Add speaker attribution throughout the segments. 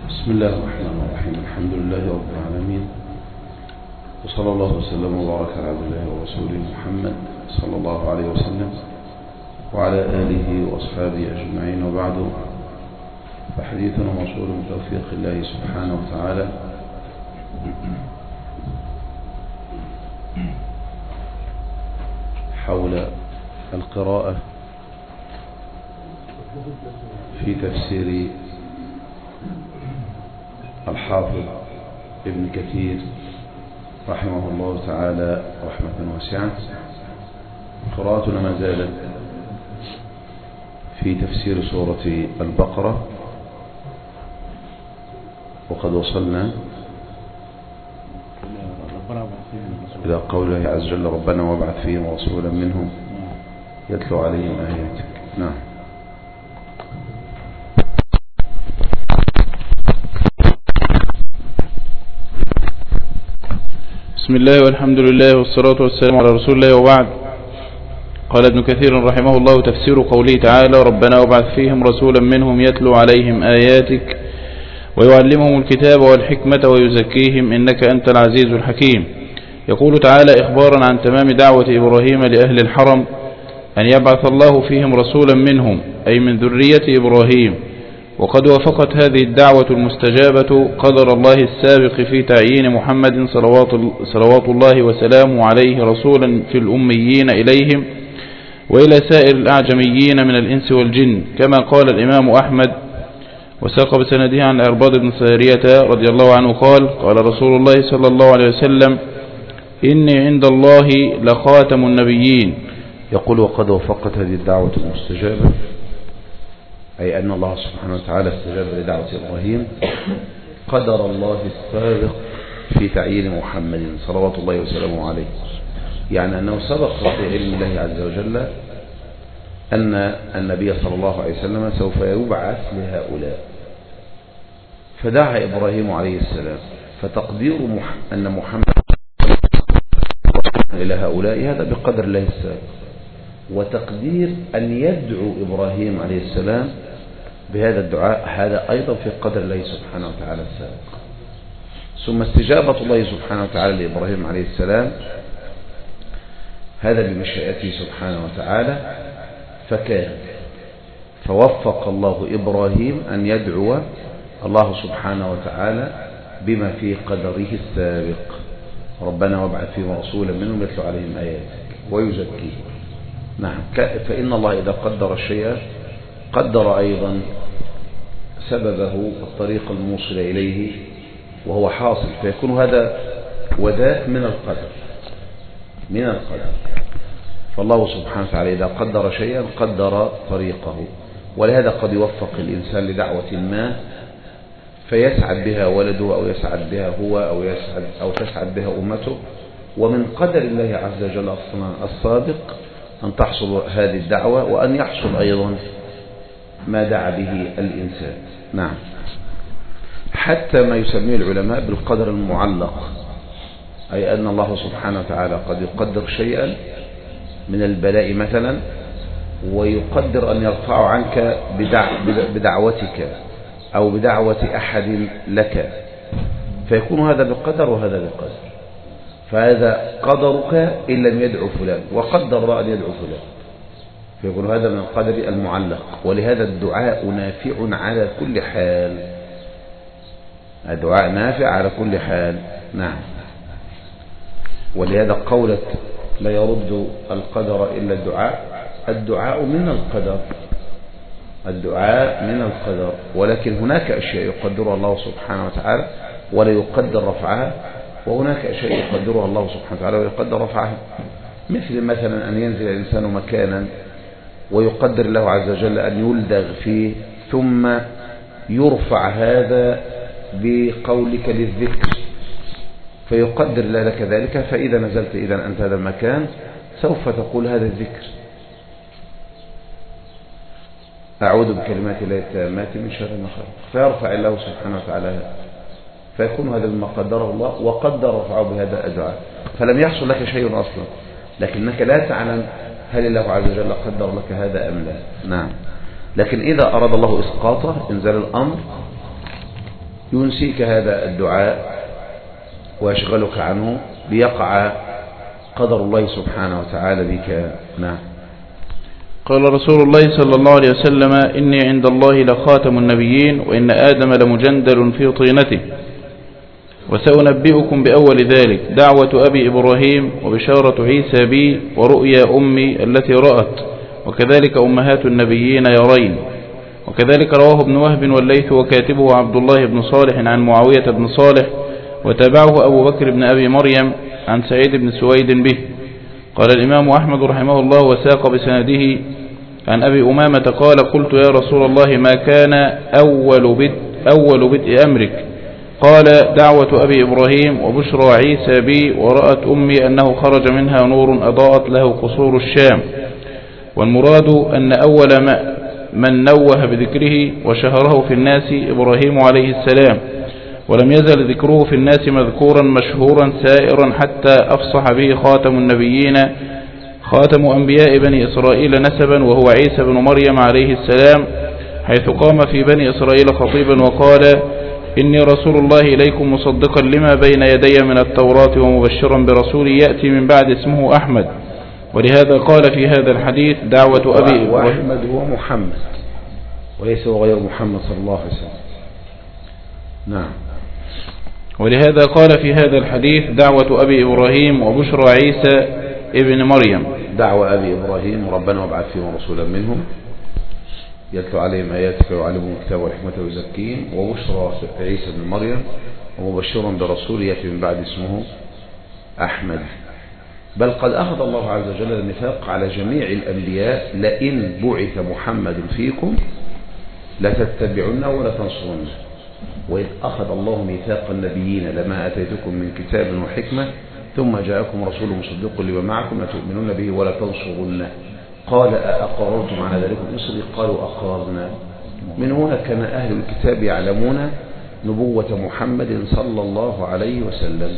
Speaker 1: بسم الله الرحمن الرحيم. الحمد لله رب العالمين، وصلى الله وسلم وبارك على عبد الله ورسوله محمد صلى الله عليه وسلم وعلى آله وأصحابه أجمعين، وبعد، فحديثنا موصول من توفيق الله سبحانه وتعالى حول القراءة في تفسير الحافظ ابن كثير رحمه الله تعالى رحمة واسعة. قراءتنا ما زالت في تفسير سورة البقرة، وقد وصلنا إلى قوله عز وجل: ربنا وابعث فيهم رسولا منهم يتلو عليهم آياتك. نعم.
Speaker 2: بسم الله والحمد لله والصلاة والسلام على رسول الله، وبعد. قال ابن كثير رحمه الله: تفسير قوله تعالى: ربنا وابعث فيهم رسولا منهم يتلو عليهم آياتك ويعلمهم الكتاب والحكمة ويزكيهم إنك أنت العزيز الحكيم. يقول تعالى إخبارا عن تمام دعوة إبراهيم لأهل الحرم أن يبعث الله فيهم رسولا منهم، أي من ذرية إبراهيم. وقد وافقت هذه الدعوة المستجابة قدر الله السابق في تعيين محمد صلوات الله وسلامه عليه رسولا في الأميين إليهم وإلى سائر الأعجميين من الإنس والجن، كما قال الإمام أحمد وساق بسنده عن العرباض بن سارية رضي الله عنه قال رسول الله صلى الله عليه وسلم: إني عند الله لخاتم النبيين.
Speaker 1: يقول: وقد وفقت هذه الدعوة المستجابة، أي أن الله سبحانه وتعالى استجاب لدعوة إبراهيم. قدر الله السابق في تعيين محمد صلوات الله وسلامه عليه، يعني أنه سبق في علم الله عز وجل أن النبي صلى الله عليه وسلم سوف يبعث لهؤلاء، فدعا إبراهيم عليه السلام، فتقدير أن محمد إلى هؤلاء هذا بقدر الله السابق، وتقدير أن يدعو إبراهيم عليه السلام بهذا الدعاء هذا أيضا في قدر الله سبحانه وتعالى السابق. ثم استجابة الله سبحانه وتعالى لإبراهيم عليه السلام هذا بمشيئته سبحانه وتعالى، فكان فوفق الله إبراهيم أن يدعو الله سبحانه وتعالى بما في قدره السابق: ربنا وابعث فيهم رسولا منهم يتلو عليهم آياتك ويزكيهم. نعم. فإن الله إذا قدر الشيء قدر أيضا سببه الطريق الموصل إليه وهو حاصل، فيكون هذا وذاك من القدر. فالله سبحانه وتعالى إذا قدر شيئا قدر طريقه، ولهذا قد يوفق الإنسان لدعوة ما فيسعد بها ولده، أو يسعد بها هو، أو تسعد بها أمته، ومن قدر الله عز وجل الصادق أن تحصل هذه الدعوة، وأن يحصل أيضا ما دعا به الإنسان. نعم. حتى ما يسميه العلماء بالقدر المعلق، أي أن الله سبحانه وتعالى قد يقدر شيئا من البلاء مثلا، ويقدر أن يرفع عنك بدعوتك أو بدعوة أحد لك، فيكون هذا بقدر وهذا بقدر. فهذا قدرك إن لم يدعو فلان، وقدر الله أن يدعو فلان، فيكون هذا من القدر المعلق. ولهذا الدعاء نافع على كل حال، الدعاء نافع على كل حال. نعم. ولهذا قولة لا يرد القدر إلا الدعاء من القدر، ولكن هناك أشياء يقدرها الله سبحانه وتعالى ولا يقدر رفعها، وهناك أشياء يقدرها الله سبحانه وتعالى ويقدر رفعها، مثلا أن ينزل الإنسان مكانا ويقدر الله عز وجل أن يلدغ فيه، ثم يرفع هذا بقولك للذكر، فيقدر الله لك ذلك، فإذا نزلت إذا أنت هذا المكان سوف تقول هذا الذكر: أعوذ بكلمات الله التامات من شر ما خلق، فيرفع الله سبحانه وتعالى هذا، فيكون هذا مما قدره الله، وقدر رفعه بهذا الدعاء، فلم يحصل لك شيء أصلا، لكنك لا تعلم هل الله عز وجل قدر لك هذا أم لا. نعم. لكن إذا أراد الله إسقاطه إنزال الأمر ينسيك هذا الدعاء ويشغلك عنه ليقع قدر الله سبحانه وتعالى بك. نعم.
Speaker 2: قال رسول الله صلى الله عليه وسلم: إني عند الله لخاتم النبيين، وإن آدم لمجندل في طينته. وسأنبئكم بأول ذلك: دعوة أبي إبراهيم، وبشارة عيسى بي، ورؤيا أمي التي رأت، وكذلك أمهات النبيين يرين. وكذلك رواه ابن وهب والليث وكاتبه عبد الله بن صالح عن معاوية بن صالح، وتابعه أبو بكر بن أبي مريم عن سعيد بن سويد به. قال الإمام أحمد رحمه الله وساق بسنده عن أبي أمامة قال: قلت يا رسول الله ما كان أول بدء أمرك؟ قال: دعوة أبي إبراهيم، وبشرى عيسى بي، ورأت أمي أنه خرج منها نور أضاءت له قصور الشام. والمراد أن أول من نوه بذكره وشهره في الناس إبراهيم عليه السلام، ولم يزل ذكره في الناس مذكورا مشهورا سائرا حتى أفصح به خاتم النبيين خاتم أنبياء بني إسرائيل نسبا، وهو عيسى بن مريم عليه السلام، حيث قام في بني إسرائيل خطيبا وقال: إني رسول الله إليكم مصدقا لما بين يدي من التوراة ومبشرا برسول يأتي من بعد اسمه أحمد. ولهذا قال في هذا الحديث: دعوة أبي
Speaker 1: وأحمد هو محمد وليس هو غير محمد صلى الله عليه وسلم. نعم.
Speaker 2: ولهذا قال في هذا الحديث: دعوة أبي إبراهيم، وبشرى عيسى ابن مريم.
Speaker 1: دعوة أبي إبراهيم: ربنا وابعث فيهم رسولا منهم يتلو عليهم آياتك ويعلمهم الكتاب والحكمة ويزكيهم. وبشرى عيسى بن مريم، ومبشرا برسول يأتي من بعد اسمه أحمد. بل قد أخذ الله عز وجل الميثاق على جميع الأنبياء: لئن بعث محمد فيكم لتتبعونه ولتنصرونه. وإذ أخذ الله ميثاق النبيين: لما أتيتكم من كتاب وحكمة ثم جاءكم رسول مصدق لما معكم لتؤمنون به ولتنصرونه. قال: أأقررتم على ذلك إصري؟ قالوا أقررنا. من هنا كان أهل الكتاب يعلمون نبوة محمد صلى الله عليه وسلم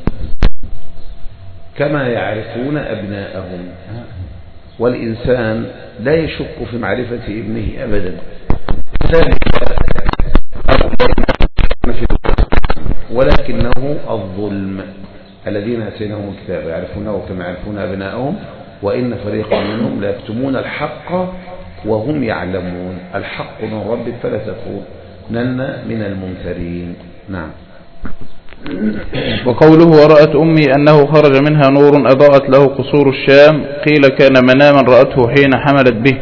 Speaker 1: كما يعرفون أبناءهم. والإنسان لا يشك في معرفة ابنه أبدا، ولكنه الظلم. الذين آتيناهم الكتاب يعرفونه كما يعرفون أبناءهم، وإن فريقا منهم لا يكتمون الحق وهم يعلمون. الحق من ربك فلا تكونن من الممترين. نعم.
Speaker 2: وقوله: ورأت أمي أنه خرج منها نور أضاءت له قصور الشام، قيل كان مناما رأته حين حملت به،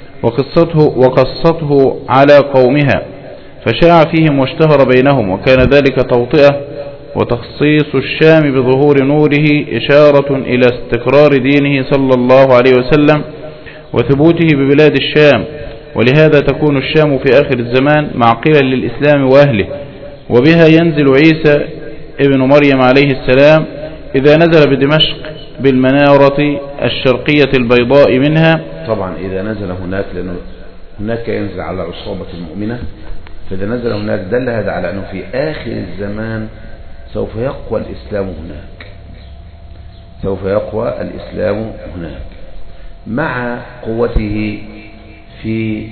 Speaker 2: وقصته على قومها فشاع فيهم واشتهر بينهم، وكان ذلك توطئة وتخصيص الشام بظهور نوره إشارة إلى استقرار دينه صلى الله عليه وسلم وثبوته ببلاد الشام. ولهذا تكون الشام في آخر الزمان معقلا للإسلام وأهله، وبها ينزل عيسى ابن مريم عليه السلام إذا نزل بدمشق بالمنارة الشرقية البيضاء منها.
Speaker 1: طبعا إذا نزل هناك، لأنه هناك ينزل على عصابة المؤمنة، فإذا نزل هناك دل هذا على أنه في آخر الزمان سوف يقوى الإسلام هناك، سوف يقوى الإسلام هناك مع قوته في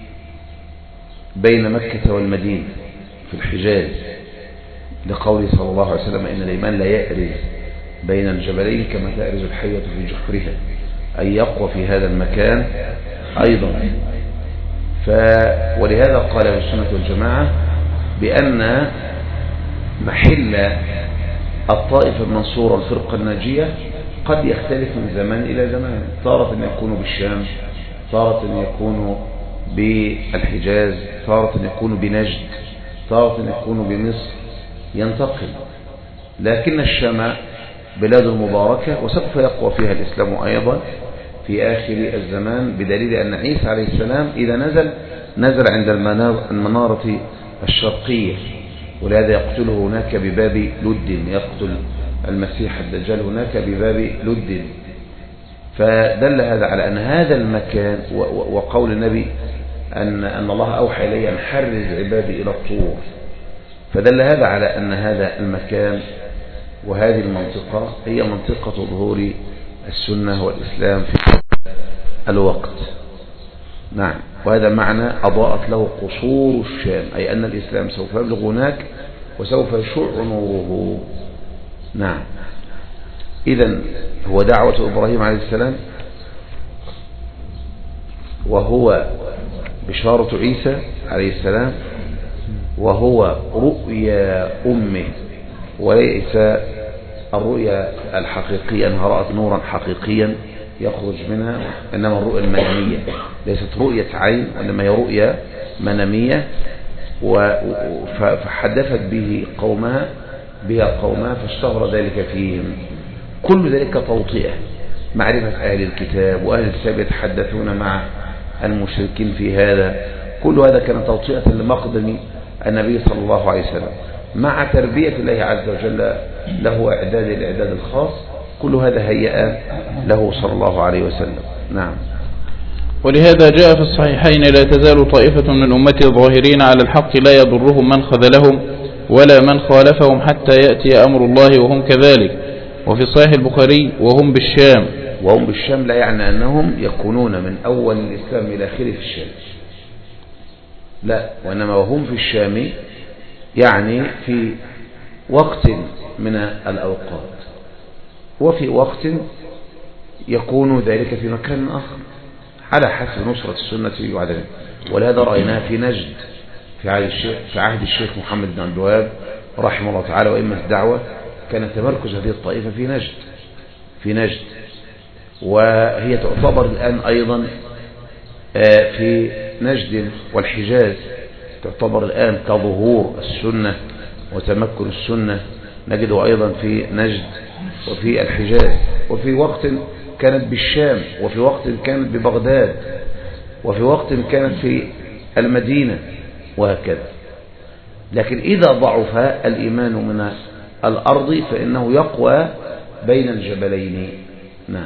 Speaker 1: بين مكة والمدينة في الحجاز، لقوله صلى الله عليه وسلم: إن الإيمان لا يأرز بين الجبلين كما تأرز الحية في جحرها، أي يقوى في هذا المكان أيضا. ولهذا قال السنة والجماعة بأن محل الطائفة المنصورة الفرقة الناجية قد يختلف من زمان إلى زمان، تارة يكون بالشام، تارة يكون بالحجاز، تارة يكون بنجد، تارة يكون بمصر، ينتقل. لكن الشام بلاد المباركة وسوف يقوى فيها الإسلام أيضا في آخر الزمان، بدليل أن عيسى عليه السلام إذا نزل عند المنارة الشرقية، ولهذا يقتله هناك بباب لد، يقتل المسيح الدجال هناك بباب لد. فدل هذا على أن هذا المكان، وقول النبي أن الله أوحى إلي أن حرز عبادي إلى الطور، فدل هذا على أن هذا المكان وهذه المنطقة هي منطقة ظهور السنة والإسلام في الوقت. نعم. وهذا معنى أضاءت له قصور الشام، أي أن الإسلام سوف يبلغ هناك وسوف يشع نوره. نعم. إذن هو دعوة إبراهيم عليه السلام، وهو بشارة عيسى عليه السلام، وهو رؤيا أمه، وليس الرؤيا الحقيقية أنها رأت نورا حقيقيا يخرج منها، إنما الرؤيا المنامية، ليست رؤية عين وإنما هي رؤيا منامية. فحدثت به قومها فاشتهر ذلك فيهم. كل ذلك توطئة، معرفة أهل الكتاب وأهل الكتاب يتحدثون مع المشركين في هذا، كل هذا كان توطئة لمقدم النبي صلى الله عليه وسلم، مع تربية الله عز وجل له إعداد الإعداد الخاص. كل هذا هيئ له صلى الله عليه وسلم. نعم.
Speaker 2: ولهذا جاء في الصحيحين: لا تزال طائفة من أمتي ظاهرين على الحق لا يضرهم من خذلهم ولا من خالفهم حتى يأتي أمر الله وهم كذلك. وفي صحيح البخاري: وهم بالشام.
Speaker 1: وهم بالشام لا يعني أنهم يكونون من أول الإسلام إلى آخره في الشام، لا، وإنما وهم في الشام يعني في وقت من الأوقات، وفي وقت يكون ذلك في مكان آخر على حسب نصرة السنة وعدمها. ولهذا رأيناها في نجد في عهد الشيخ محمد بن عبد الوهاب رحمه الله تعالى وإمة الدعوة، كان تمركز هذه الطائفة في نجد، وهي تعتبر الآن أيضا في نجد والحجاز، تعتبر الآن كظهور السنة وتمكن السنة، نجده أيضا في نجد وفي الحجاز. وفي وقت كانت بالشام، وفي وقت كانت ببغداد، وفي وقت كانت في المدينة، وهكذا. لكن إذا ضعف الإيمان من الأرض فإنه يقوى بين الجبلين. نعم.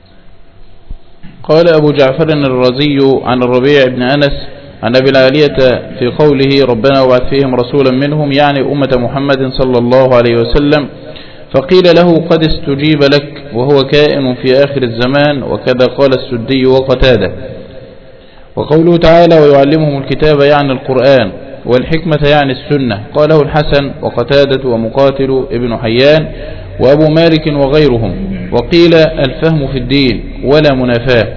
Speaker 2: قال أبو جعفر الرازي عن الربيع بن أنس عن أبي العالية في قوله: ربنا وابعث فيهم رسولا منهم، يعني أمة محمد صلى الله عليه وسلم. فقيل له: قد استجيب لك، وهو كائن في آخر الزمان. وكذا قال السدي وقتادة. وقوله تعالى: ويعلمهم الكتاب يعني القرآن، والحكمة يعني السنة، قاله الحسن وقتادة ومقاتل ابن حيان وأبو مالك وغيرهم. وقيل: الفهم في الدين ولا منافاة.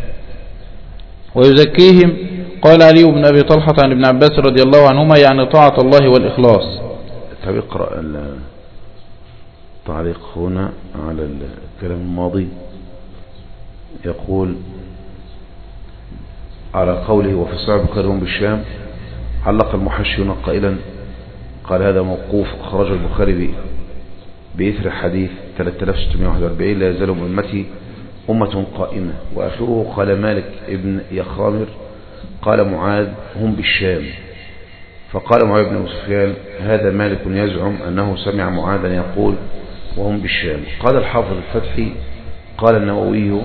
Speaker 2: ويزكيهم، قال علي بن أبي طلحة عن ابن عباس رضي الله عنهما: يعني طاعة الله والإخلاص.
Speaker 1: طب اقرأ التعليق هنا على الكلام الماضي. يقول على قوله: وفي صحيح البخاري بالشام، علق المحشيون قائلا، قال هذا موقوف أخرجه البخاري بإثر حديث 3641: لا يزال من أمتي أمة قائمة. وآخره قال مالك ابن يخامر قال معاذ: هم بالشام. فقال معاذ بن سفيان: هذا مالك يزعم أنه سمع معاذا يقول وهم بالشام. قال الحافظ الفتحي قال النووي: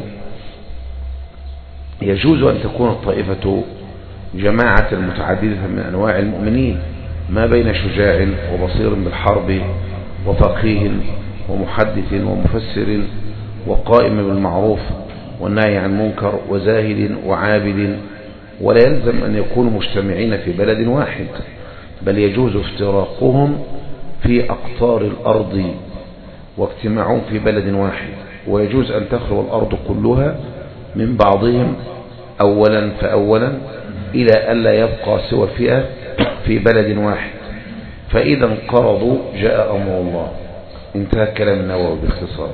Speaker 1: يجوز أن تكون الطائفة جماعة متعددة من أنواع المؤمنين، ما بين شجاع وبصير بالحرب وفقيه ومحدث ومفسر وقائم بالمعروف والنهي عن المنكر وزاهد وعابد، ولا يلزم أن يكونوا مجتمعين في بلد واحد، بل يجوز افتراقهم في أقطار الأرض واجتماعهم في بلد واحد. ويجوز أن تخلو الأرض كلها من بعضهم أولا فأولا إلى ألا يبقى سوى فئة في بلد واحد، فإذا انقرضوا جاء أمر الله. انتهى كلام النووي باختصار.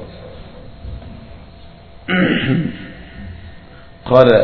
Speaker 1: قال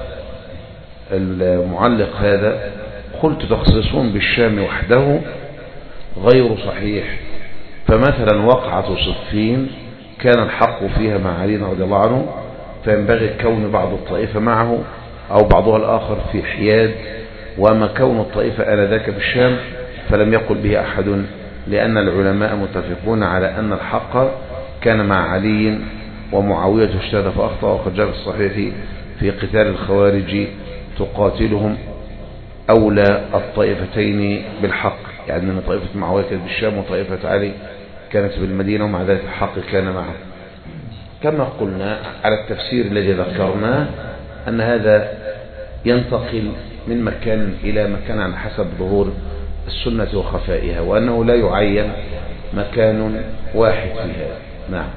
Speaker 1: المعلق هذا: قلت تخصيصون بالشام وحده غير صحيح، فمثلا وقعة صفين كان الحق فيها مع علي رضي الله عنه، فينبغي كون بعض الطائفة معه أو بعضها الآخر في حياد، وما كون الطائفة آنذاك بالشام فلم يقل به أحد، لأن العلماء متفقون على أن الحق كان مع علي ومعاوية اجتهد فأخطأ. وقد جاء في الصحيح في قتال الخوارج: تقاتلهم أولى الطائفتين بالحق، يعني أن طائفة معاوية كانت بالشام وطائفة علي كانت بالمدينة، ومع ذلك الحق كان معه. كما قلنا على التفسير الذي ذكرناه أن هذا ينتقل من مكان إلى مكان على حسب ظهور السنة وخفائها، وأنه لا يعين مكان واحد فيها. نعم.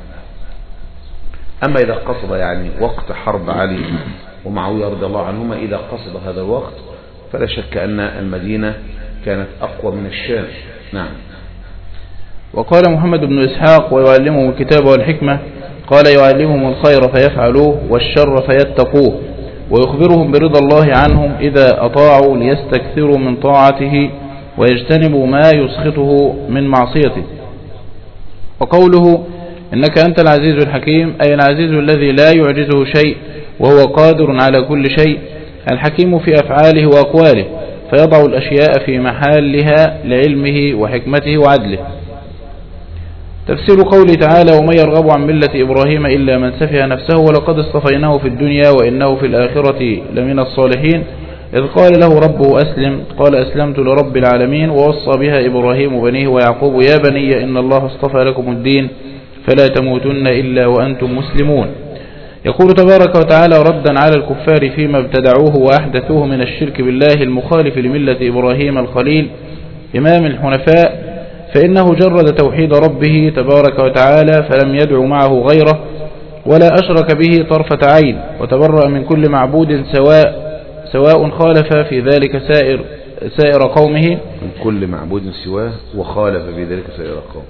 Speaker 1: أما إذا قصد يعني وقت حرب علي ومعاوية رضي الله عنهما، إذا قصد هذا الوقت فلا شك أن المدينة كانت أقوى من الشام. نعم.
Speaker 2: وقال محمد بن إسحاق: ويعلمهم الكتاب والحكمة. قال: يعلمهم الخير فيفعلوه والشر فيتقوه، ويخبرهم برضا الله عنهم إذا أطاعوا ليستكثروا من طاعته ويجتنبوا ما يسخطه من معصيته. وقوله: إنك أنت العزيز الحكيم، أي العزيز الذي لا يعجزه شيء وهو قادر على كل شيء، الحكيم في أفعاله وأقواله، فيضع الأشياء في محلها لعلمه وحكمته وعدله. تفسير قوله تعالى: ومن يرغب عن ملة إبراهيم إلا من سفه نفسه ولقد اصطفيناه في الدنيا وإنه في الآخرة لمن الصالحين، إذ قال له ربه أسلم، قال أسلمت لرب العالمين، ووصى بها إبراهيم بنيه ويعقوب: يا بني إن الله اصطفى لكم الدين فلا تموتن إلا وأنتم مسلمون. يقول تبارك وتعالى ردا على الكفار فيما ابتدعوه وأحدثوه من الشرك بالله المخالف لملة إبراهيم الخليل إمام الحنفاء، فإنه جرد توحيد ربه تبارك وتعالى فلم يدع معه غيره ولا أشرك به طرفة عين، وتبرأ من كل معبود سواء خالف في ذلك سائر قومه،
Speaker 1: من كل معبود سواه وخالف في ذلك سائر قومه،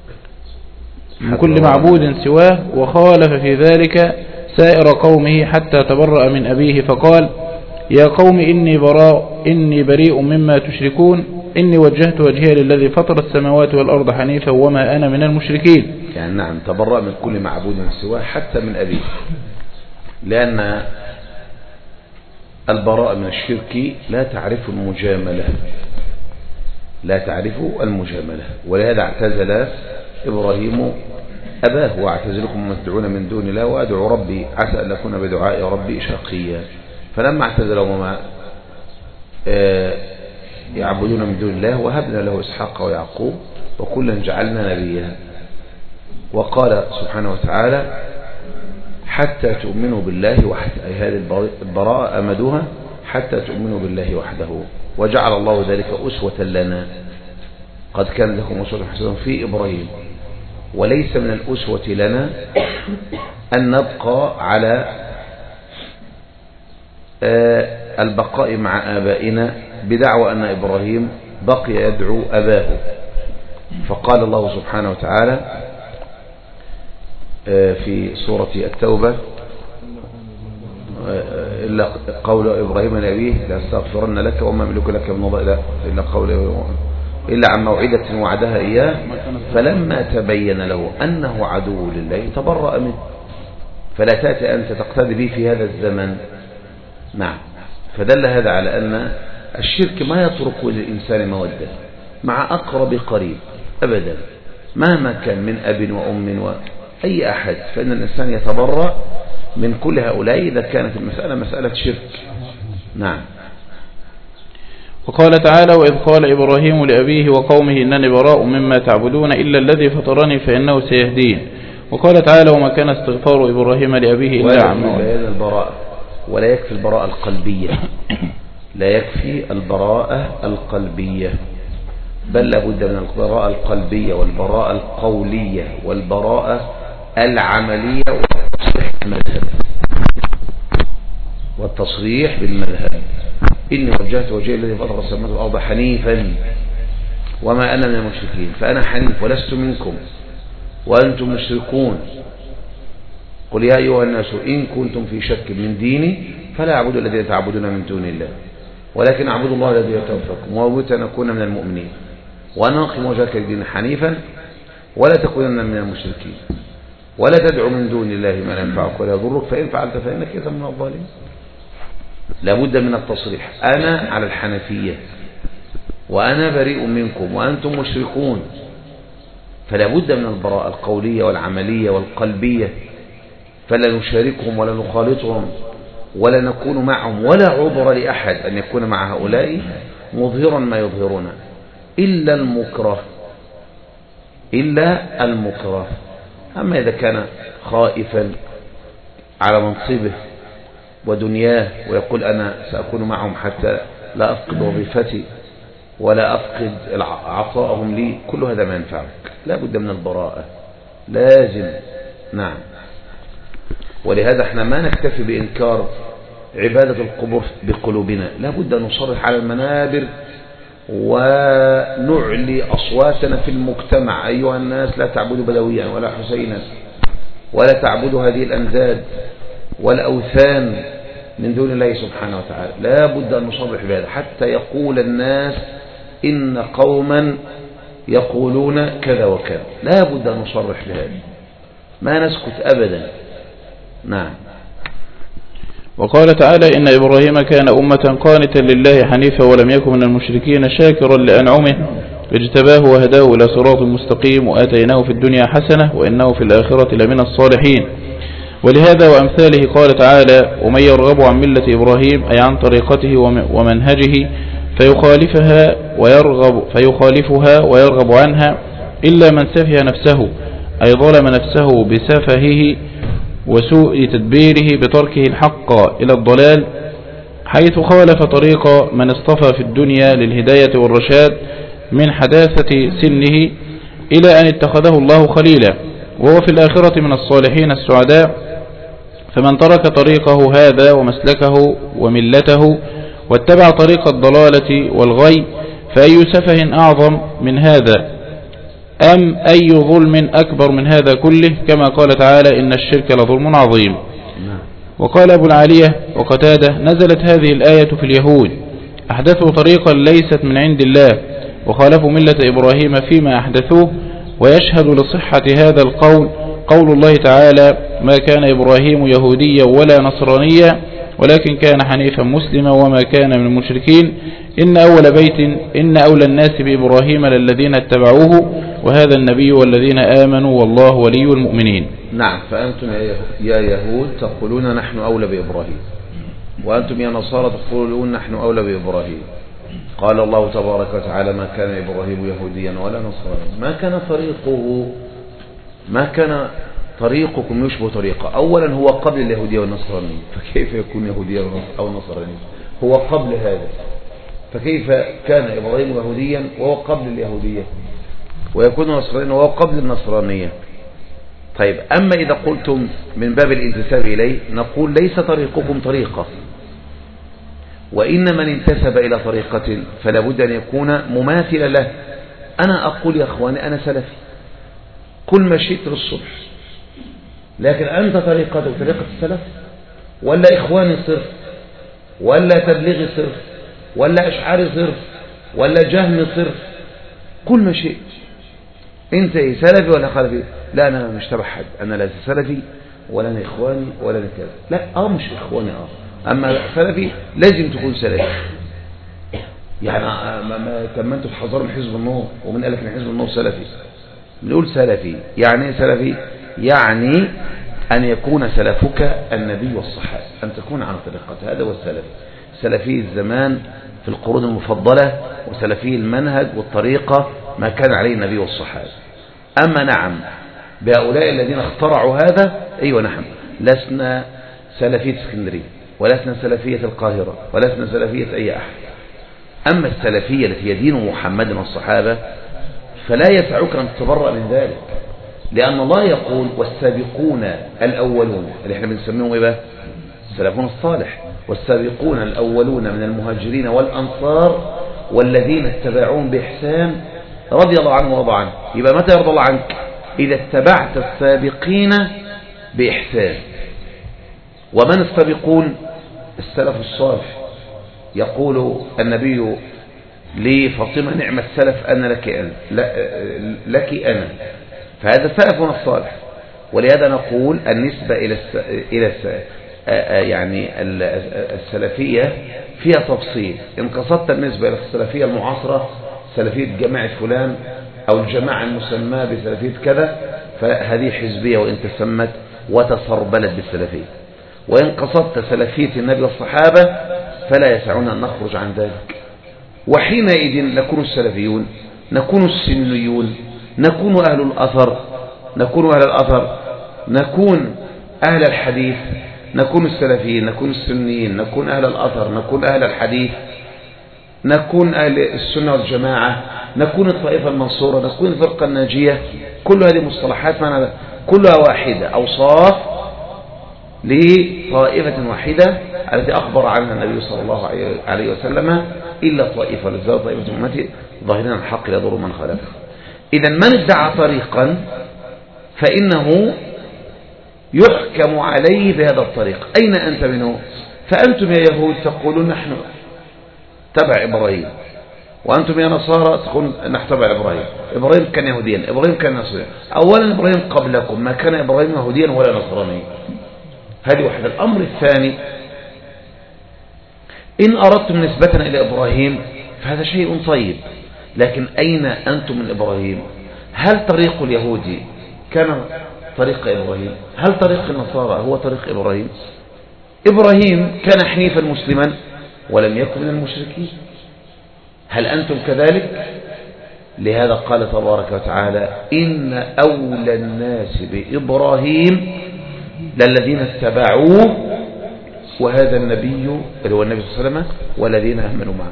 Speaker 2: من كل معبود سواه وخالف في ذلك سائر قومه، حتى تبرأ من أبيه فقال: يا قوم إني بريء مما تشركون، إني وجهت وجهي للذي فطر السماوات والأرض حنيفا وما أنا من المشركين.
Speaker 1: يعني نعم، تبرأ من كل معبود سواه حتى من أبيه، لأن البراءة من الشرك لا تعرف المجاملة، لا تعرف المجاملة، ولهذا اعتزل إبراهيم أباه: واعتزلكم ما تدعون من دون الله وأدعو ربي عسى أن أكون بدعاء ربي شقيا. فلما اعتزلوا وما يعبدون من دون الله وهبنا له إسحاق ويعقوب وكلا جعلنا نبيا. وقال سبحانه وتعالى: حتى تؤمنوا بالله وحده، أي هذه البراءة أمدوها حتى تؤمنوا بالله وحده، وجعل الله ذلك أسوة لنا. قد كان لكم أسوة حسنة في إبراهيم. وليس من الأسوة لنا أن نبقى على البقاء مع آبائنا بدعوى أن إبراهيم بقي يدعو أباه. فقال الله سبحانه وتعالى في سورة التوبة: إلا قول إبراهيم لأبيه لأستغفرن لك وما أملك لك من الله إلا قول إلا عن موعدة وعدها إياه فلما تبين له أنه عدو لله تبرأ منه. فلا تأتي أنت تقتدي به في هذا الزمن. نعم. فدل هذا على أن الشرك ما يترك للإنسان مودة مع أقرب قريب أبدا، مهما كان من أب وأم وأي أحد، فإن الإنسان يتبرأ من كل هؤلاء إذا كانت المسألة مسألة شرك. نعم.
Speaker 2: وقال تعالى: وإذ قال إبراهيم لأبيه وقومه إنني براء مما تعبدون إلا الذي فطرني فإنه سيهدين. وقال تعالى: وما كان استغفار إبراهيم لأبيه إلا عن
Speaker 1: البراءة. ولا يكفي البراءة القلبية، لا يكفي البراءة القلبية، بل لابد من البراءة القلبية والبراءة القولية والبراءة العملية والتصريح بالمذهب. إني وجهت وجهي الذي فطر السماوات والأرض حنيفا وما أنا من المشركين. فأنا حنيف ولست منكم وأنتم مشركون. قل يا أيها الناس إن كنتم في شك من ديني فلا أعبد الذين تعبدون من دون الله ولكن أعبد الله الذي يتوفاكم وأمرت أن أكون من المؤمنين وأن أقم وجهك للدين حنيفا ولا تكونن من المشركين ولا تدعو من دون الله ما لا ينفعك ولا يضرك فإن فعلت فإنك إذا من الظالمين. لابد من التصريح: أنا على الحنفية وأنا بريء منكم وأنتم مشركون. فلا بد من البراءة القولية والعملية والقلبية. فلا نشاركهم ولا نخالطهم ولا نكون معهم، ولا عذر لأحد أن يكون مع هؤلاء مظهرا ما يظهرون إلا المكره، إلا المكره. أما إذا كان خائفا على منصبه ودنياه ويقول أنا سأكون معهم حتى لا أفقد وظيفتي ولا أفقد عطاءهم لي، كل هذا ما ينفعك. لا بد من البراءة، لازم. نعم. ولهذا احنا ما نكتفي بإنكار عبادة القبور بقلوبنا، لا بد أن نصرح على المنابر ونعلي أصواتنا في المجتمع: أيها الناس لا تعبدوا بدويا ولا حسينا ولا تعبدوا هذه الأنداد والأوثان من دون الله سبحانه وتعالى. لا بد أن نصرح بهذا حتى يقول الناس إن قوما يقولون كذا وكذا. لا بد أن نصرح بهذا، ما نسكت أبدا. نعم.
Speaker 2: وقال تعالى: إن إبراهيم كان أمة قانتا لله حنيفا ولم يكن من المشركين شاكرا لأنعمه اجتباه وهداه إلى صراط مستقيم وآتيناه في الدنيا حسنة وإنه في الآخرة لمن الصالحين. ولهذا وأمثاله قال تعالى: ومن يرغب عن ملة إبراهيم أي عن طريقته ومنهجه فيخالفها ويرغب عنها إلا من سفه نفسه أي ظلم نفسه بسفهه وسوء تدبيره بتركه الحق إلى الضلال، حيث خالف طريق من اصطفى في الدنيا للهداية والرشاد من حداثة سنه إلى أن اتخذه الله خليلا، وهو في الآخرة من الصالحين السعداء. فمن ترك طريقه هذا ومسلكه وملته واتبع طريق الضلالة والغي فأي سفه أعظم من هذا، أم أي ظلم أكبر من هذا كله، كما قال تعالى: إن الشرك لظلم عظيم. وقال أبو العالية وقتادة: نزلت هذه الآية في اليهود، أحدثوا طريقا ليست من عند الله وخالفوا ملة إبراهيم فيما أحدثوه. ويشهد لصحة هذا القول قول الله تعالى: ما كان إبراهيم يهوديا ولا نصرانيا ولكن كان حنيفا مسلما وما كان من المشركين، إن أولى الناس بإبراهيم للذين اتبعوه وهذا النبي والذين آمنوا والله ولي المؤمنين.
Speaker 1: نعم. فأنتم يا يهود تقولون نحن أولى بإبراهيم، وأنتم يا نصارى تقولون نحن أولى بإبراهيم. قال الله تبارك وتعالى: ما كان إبراهيم يهوديا ولا نصرانيا. ما كان طريقكم يشبه طريقه. أولا هو قبل اليهودية والنصرانية، فكيف يكون يهوديا أو نصرانيا؟ هو قبل هذا، فكيف كان إبراهيم يهوديا وهو قبل اليهودية، ويكون نصرانيا وهو قبل النصرانية؟ طيب، أما إذا قلتم من باب الانتساب إليه نقول: ليس طريقكم طريقة، وإن من انتسب إلى طريقة فلا بد أن يكون مماثلا له. أنا أقول يا أخواني أنا سلفي كل ما شئت للصبح، لكن أنت طريقتك طريقة السلف ولا إخواني صرف ولا تبليغي صرف ولا أشعاري صرف ولا جهمي صرف؟ كل ما شئت. أنت سلفي ولا خلفي؟ لا، أنا مش تبع حد، أنا لا سلفي ولا أنا إخواني ولا أنا كذا. لا، مش إخواني، أما سلفي لازم تكون سلفي. يعني ما أنتوا تحذروا من حزب النور، ومن قال لك إن حزب النور سلفي؟ بنقول سلفي. يعني إيه سلفي؟ يعني أن يكون سلفك النبي والصحابة، أن تكون على طريقة. هذا هو السلف. سلفي الزمان في القرون المفضلة، وسلفي المنهج والطريقة ما كان عليه النبي والصحابة. أما نعم بهؤلاء الذين اخترعوا هذا، أيوة نحن لسنا سلفية اسكندرية، ولسنا سلفية القاهرة، ولسنا سلفية أي أحد. أما السلفية التي يدين محمد والصحابة فلا يسعك أن تتبرأ من ذلك، لأن الله يقول: والسابقون الأولون، اللي احنا بنسميهم إيه بقى؟ السلفون الصالح. والسابقون الأولون من المهاجرين والأنصار والذين اتبعوهم بإحسان رضي الله عنه ورضى عنه. يبقى متى يرضى الله عنك؟ إذا اتبعت السابقين بإحسان. ومن السابقون؟ السلف الصالح. يقول النبي لفاطمة: نعم السلف أنا لك أنا. فهذا سلفنا الصالح. ولهذا نقول النسبة إلى يعني السلفية فيها تفصيل. إن قصدت النسبة إلى السلفية المعاصرة، سلفية جماعة فلان أو الجماعة المسمى بسلفية كذا، فهذه حزبية وإن تسمت وتسربلت بالسلفية. وإن قصدت سلفية النبي والصحابة فلا يسعنا أن نخرج عن ذلك. وحينئذ نكون السلفيون، نكون السنيون، نكون أهل الأثر، نكون أهل الحديث، نكون السلفيين، نكون السنيين، نكون أهل الأثر، نكون أهل الحديث، نكون أهل السنة والجماعة، نكون الطائفة المنصورة، نكون الفرقة الناجية. كل هذه مصطلحات معنى كلها واحدة، أوصاف لطائفة واحدة التي أخبر عنها النبي صلى الله عليه وسلم إلا طائفة، لذلك طائفة أمتي ظاهرين الحق لا يضر من خالفه. إذا من ادعى طريقا فإنه يحكم عليه بهذا الطريق. أين أنت منه؟ فأنتم يا يهود تقولون نحن تبع إبراهيم، وأنتم يا نصارى تقولون نحن تبع إبراهيم. إبراهيم كان يهوديا، إبراهيم كان نصرانيا. أولا إبراهيم قبلكم، ما كان إبراهيم يهوديا ولا نصرانيا. هذه واحدة. الأمر الثاني، إن أردتم نسبة إلى إبراهيم فهذا شيء طيب، لكن أين أنتم من إبراهيم؟ هل طريق اليهودي كان طريق إبراهيم؟ هل طريق النصارى هو طريق إبراهيم؟ إبراهيم كان حنيفا مسلما ولم يكن من المشركين. هل أنتم كذلك؟ لهذا قال تبارك وتعالى إن أولى الناس بإبراهيم للذين اتبعوه وهذا النبي اللي هو النبي صلى الله عليه وسلم والذين آمنوا معه.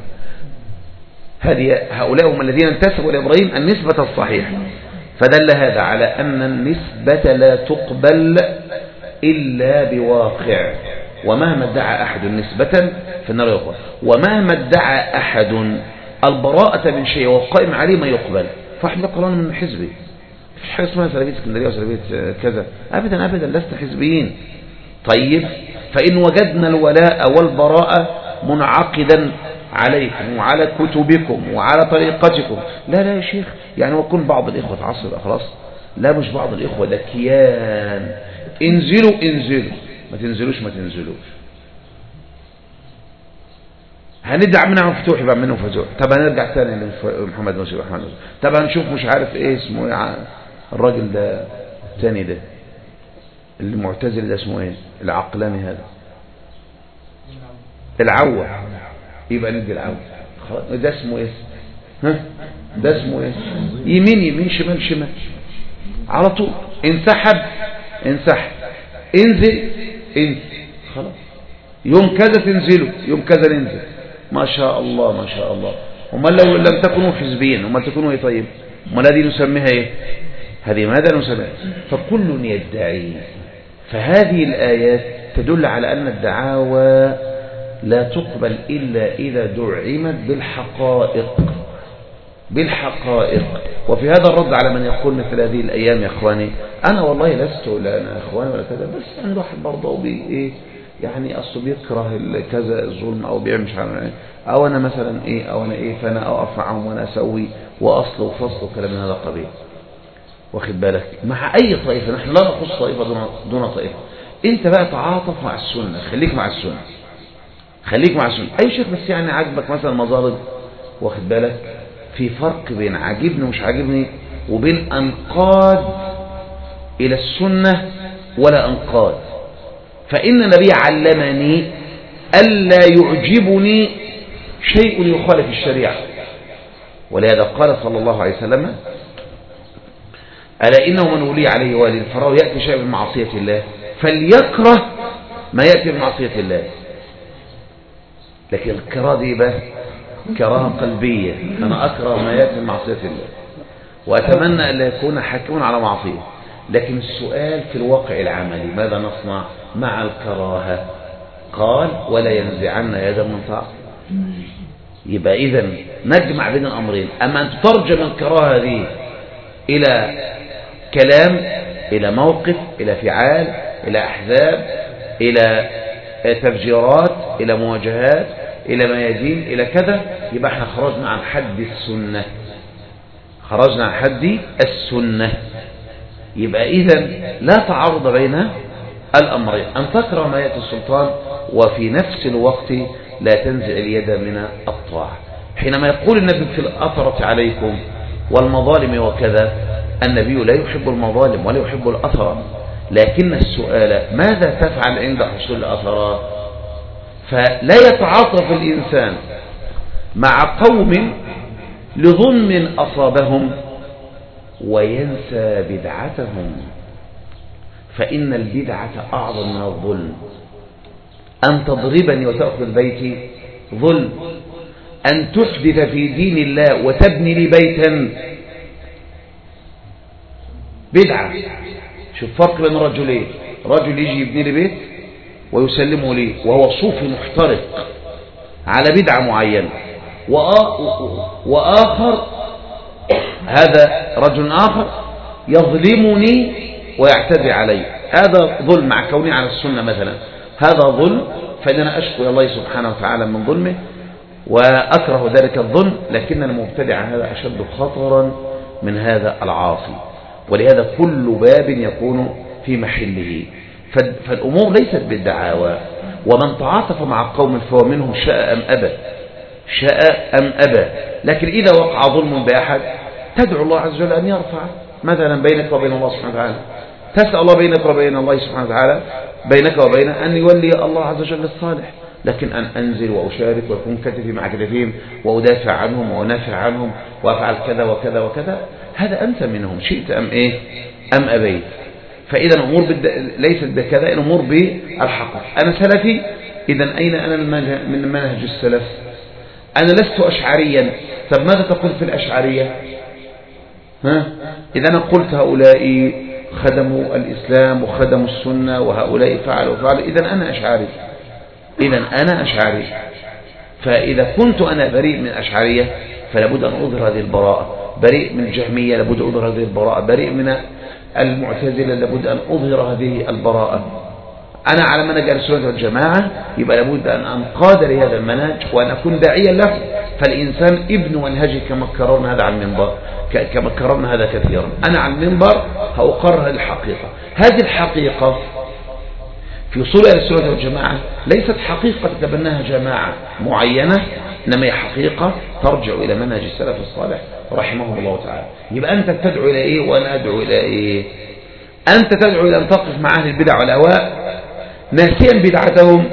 Speaker 1: هؤلاء هم الذين انتسبوا لإبراهيم النسبة الصحيحة. فدل هذا على أن النسبة لا تقبل إلا بواقع، ومهما ادعى أحد نسبة فالنار يقبل، ومهما ادعى أحد البراءة من شيء وقائم عليه ما يقبل. فاحنا قرأنا من حزبي، مفيش حاجة اسمها سلفية اسكندرية وسلفية كذا، أبدا أبدا، لسنا حزبيين. طيب، فإن وجدنا الولاء والبراءة منعقدا عليكم وعلى كتبكم وعلى طريقتكم، لا يا شيخ، يعني وكن بعض الإخوة تعصب خلاص، لا مش بعض الإخوة، ده كيان. انزلوا ما تنزلوش. هندعم منها مفتوح يبقى منه فتوح. طب هنرجع تاني لمحمد نصير رحمه الله. طب هنشوف مش عارف ايه اسمه ايه الراجل ده الثاني ده المعتزل ده اسمه ايه العقلاني هذا العوة، يبقى ندي العوة خلاص. ده اسمه ايه؟ ده اسمه ايه؟ يمين شمال على طول. انسحب انزل خلاص. يوم كذا تنزلوا، يوم كذا ننزل. ما شاء الله. امال لو لم تكونوا حزبيين امال تكونوا ايه؟ طيب امال هذه نسميها ايه؟ هذه ماذا نسميها؟ فكل يدعي. فهذه الآيات تدل على أن الدعاوى لا تقبل إلا إذا دعمت بالحقائق. وفي هذا الرد على من يقول مثل هذه الأيام يا إخواني، أنا والله لست لا أنا إخواني ولا كذا، بس يعني الواحد برضه إيه يعني أصله بيكره كذا الظلم أو بيعمل مش عارف إيه، أو أنا مثلا إيه أو أنا إيه، فأنا أقف معهم وأنا أسوي وأصل وفصل وكلام من هذا القبيل. واخد بالك؟ مع أي طائفة، نحن لا نخص طائفة دون طائفة. أنت بقى تعاطف مع السنة، خليك مع السنة. أي شيخ بس يعني عجبك مثلا مظاهر، واخد بالك؟ في فرق بين عاجبني ومش عاجبني وبين أنقاد إلى السنة ولا أنقاد. فإن النبي علمني ألا يعجبني شيء يخالف الشريعة، ولهذا قال صلى الله عليه وسلم ألا إنه من ولي عليه والي فراه يأتي شيء من معصية الله فليكره ما يأتي من معصية الله. لكن الكراهة دي بقى كراهة قلبية، أنا أكره ما يأتي من معصية الله وأتمنى أن لا يكون حاكما على معصية. لكن السؤال في الواقع العملي ماذا نصنع مع الكراهة؟ قال ولا ينزعن يدا من طاعة. يبقى إذن نجمع بين الأمرين. أما أن تترجم الكراهة دي إلى كلام، إلى موقف، إلى فعال، إلى أحزاب، إلى تفجيرات، إلى مواجهات، إلى ميادين، إلى كذا، يبقى احنا خرجنا عن حد السنة. يبقى إذن لا تعارض بين الأمرين، أن تكره ما يأتي السلطان وفي نفس الوقت لا تنزع اليد من الطاعة. حينما يقول النبي في الأثرة عليكم والمظالم وكذا، النبي لا يحب المظالم ولا يحب الأثر، لكن السؤال ماذا تفعل عند حصول الأثرات؟ فلا يتعاطف الإنسان مع قوم لظلم أصابهم وينسى بدعتهم، فإن البدعة أعظم من الظلم. أن تضربني وتأخذ بيتي ظلم، أن تحدث في دين الله وتبني لي بيتا بدعة. شوف فرق بين رجلين، رجل يجي يبني لي بيت ويسلمه لي وهو صوفي محترق على بدعة معينة، وآخر هذا رجل آخر يظلمني ويعتدي علي. هذا ظلم مع كوني على السنة مثلا، هذا ظلم، فإننا أشكو إلى الله سبحانه وتعالى من ظلمه وأكره ذلك الظلم، لكن المبتدع هذا أشد خطرا من هذا العاصي. ولهذا كل باب يكون في محله. فالأمور ليست بالدعاوى. ومن تعاطف مع قوم فهو منهم شاء أم أبى، شاء أم أبى. لكن إذا وقع ظلم بأحد تدعو الله عز وجل أن يرفع مثلا بينك وبين الله سبحانه وتعالى، تسأل الله بينك وبين الله سبحانه وتعالى، بينك وبين أن يولي الله عز وجل الصالح. لكن أن أنزل وأشارك ويكون كتفي مع كتفهم وأدافع عنهم وأنافع عنهم وأفعل كذا وكذا وكذا، هذا أنت منهم شئت أم إيه أم أبيت. فإذا الأمور ليست بكذا، الأمور بالحق. أنا سلفي، إذا أين أنا من منهج السلف؟ أنا لست أشعريا. طب ماذا تقول في الأشعرية؟ إذا أنا قلت هؤلاء خدموا الإسلام وخدموا السنة وهؤلاء فعلوا إذا أنا أشعري، إذا أنا أشعري. فإذا كنت أنا بريء من أشعرية فلابد أن أظهر هذه البراءة، بريء من الجهمية لابد أن أظهر هذه البراءة، بريء من المعتزلة لابد أن أظهر هذه البراءة. أنا على منهج السنة والجماعة، يبقى لابد أن أنقاد لهذا المنهج وأن أكون داعيا له. فالإنسان ابن منهجي كما كررنا هذا على المنبر، كما كررنا هذا كثيرا. أنا على المنبر هأقرر الحقيقة. هذه الحقيقة في أصول السنة والجماعة ليست حقيقة تتبناها جماعة معينة، إنما هي حقيقة ترجع إلى منهج السلف الصالح رحمه الله تعالى. يبقى أنت تدعو إلى إيه وأنا أدعو إلى إيه؟ أنت تدعو إلى أن تقف مع أهل البدع والأهواء ناسيا بدعتهم،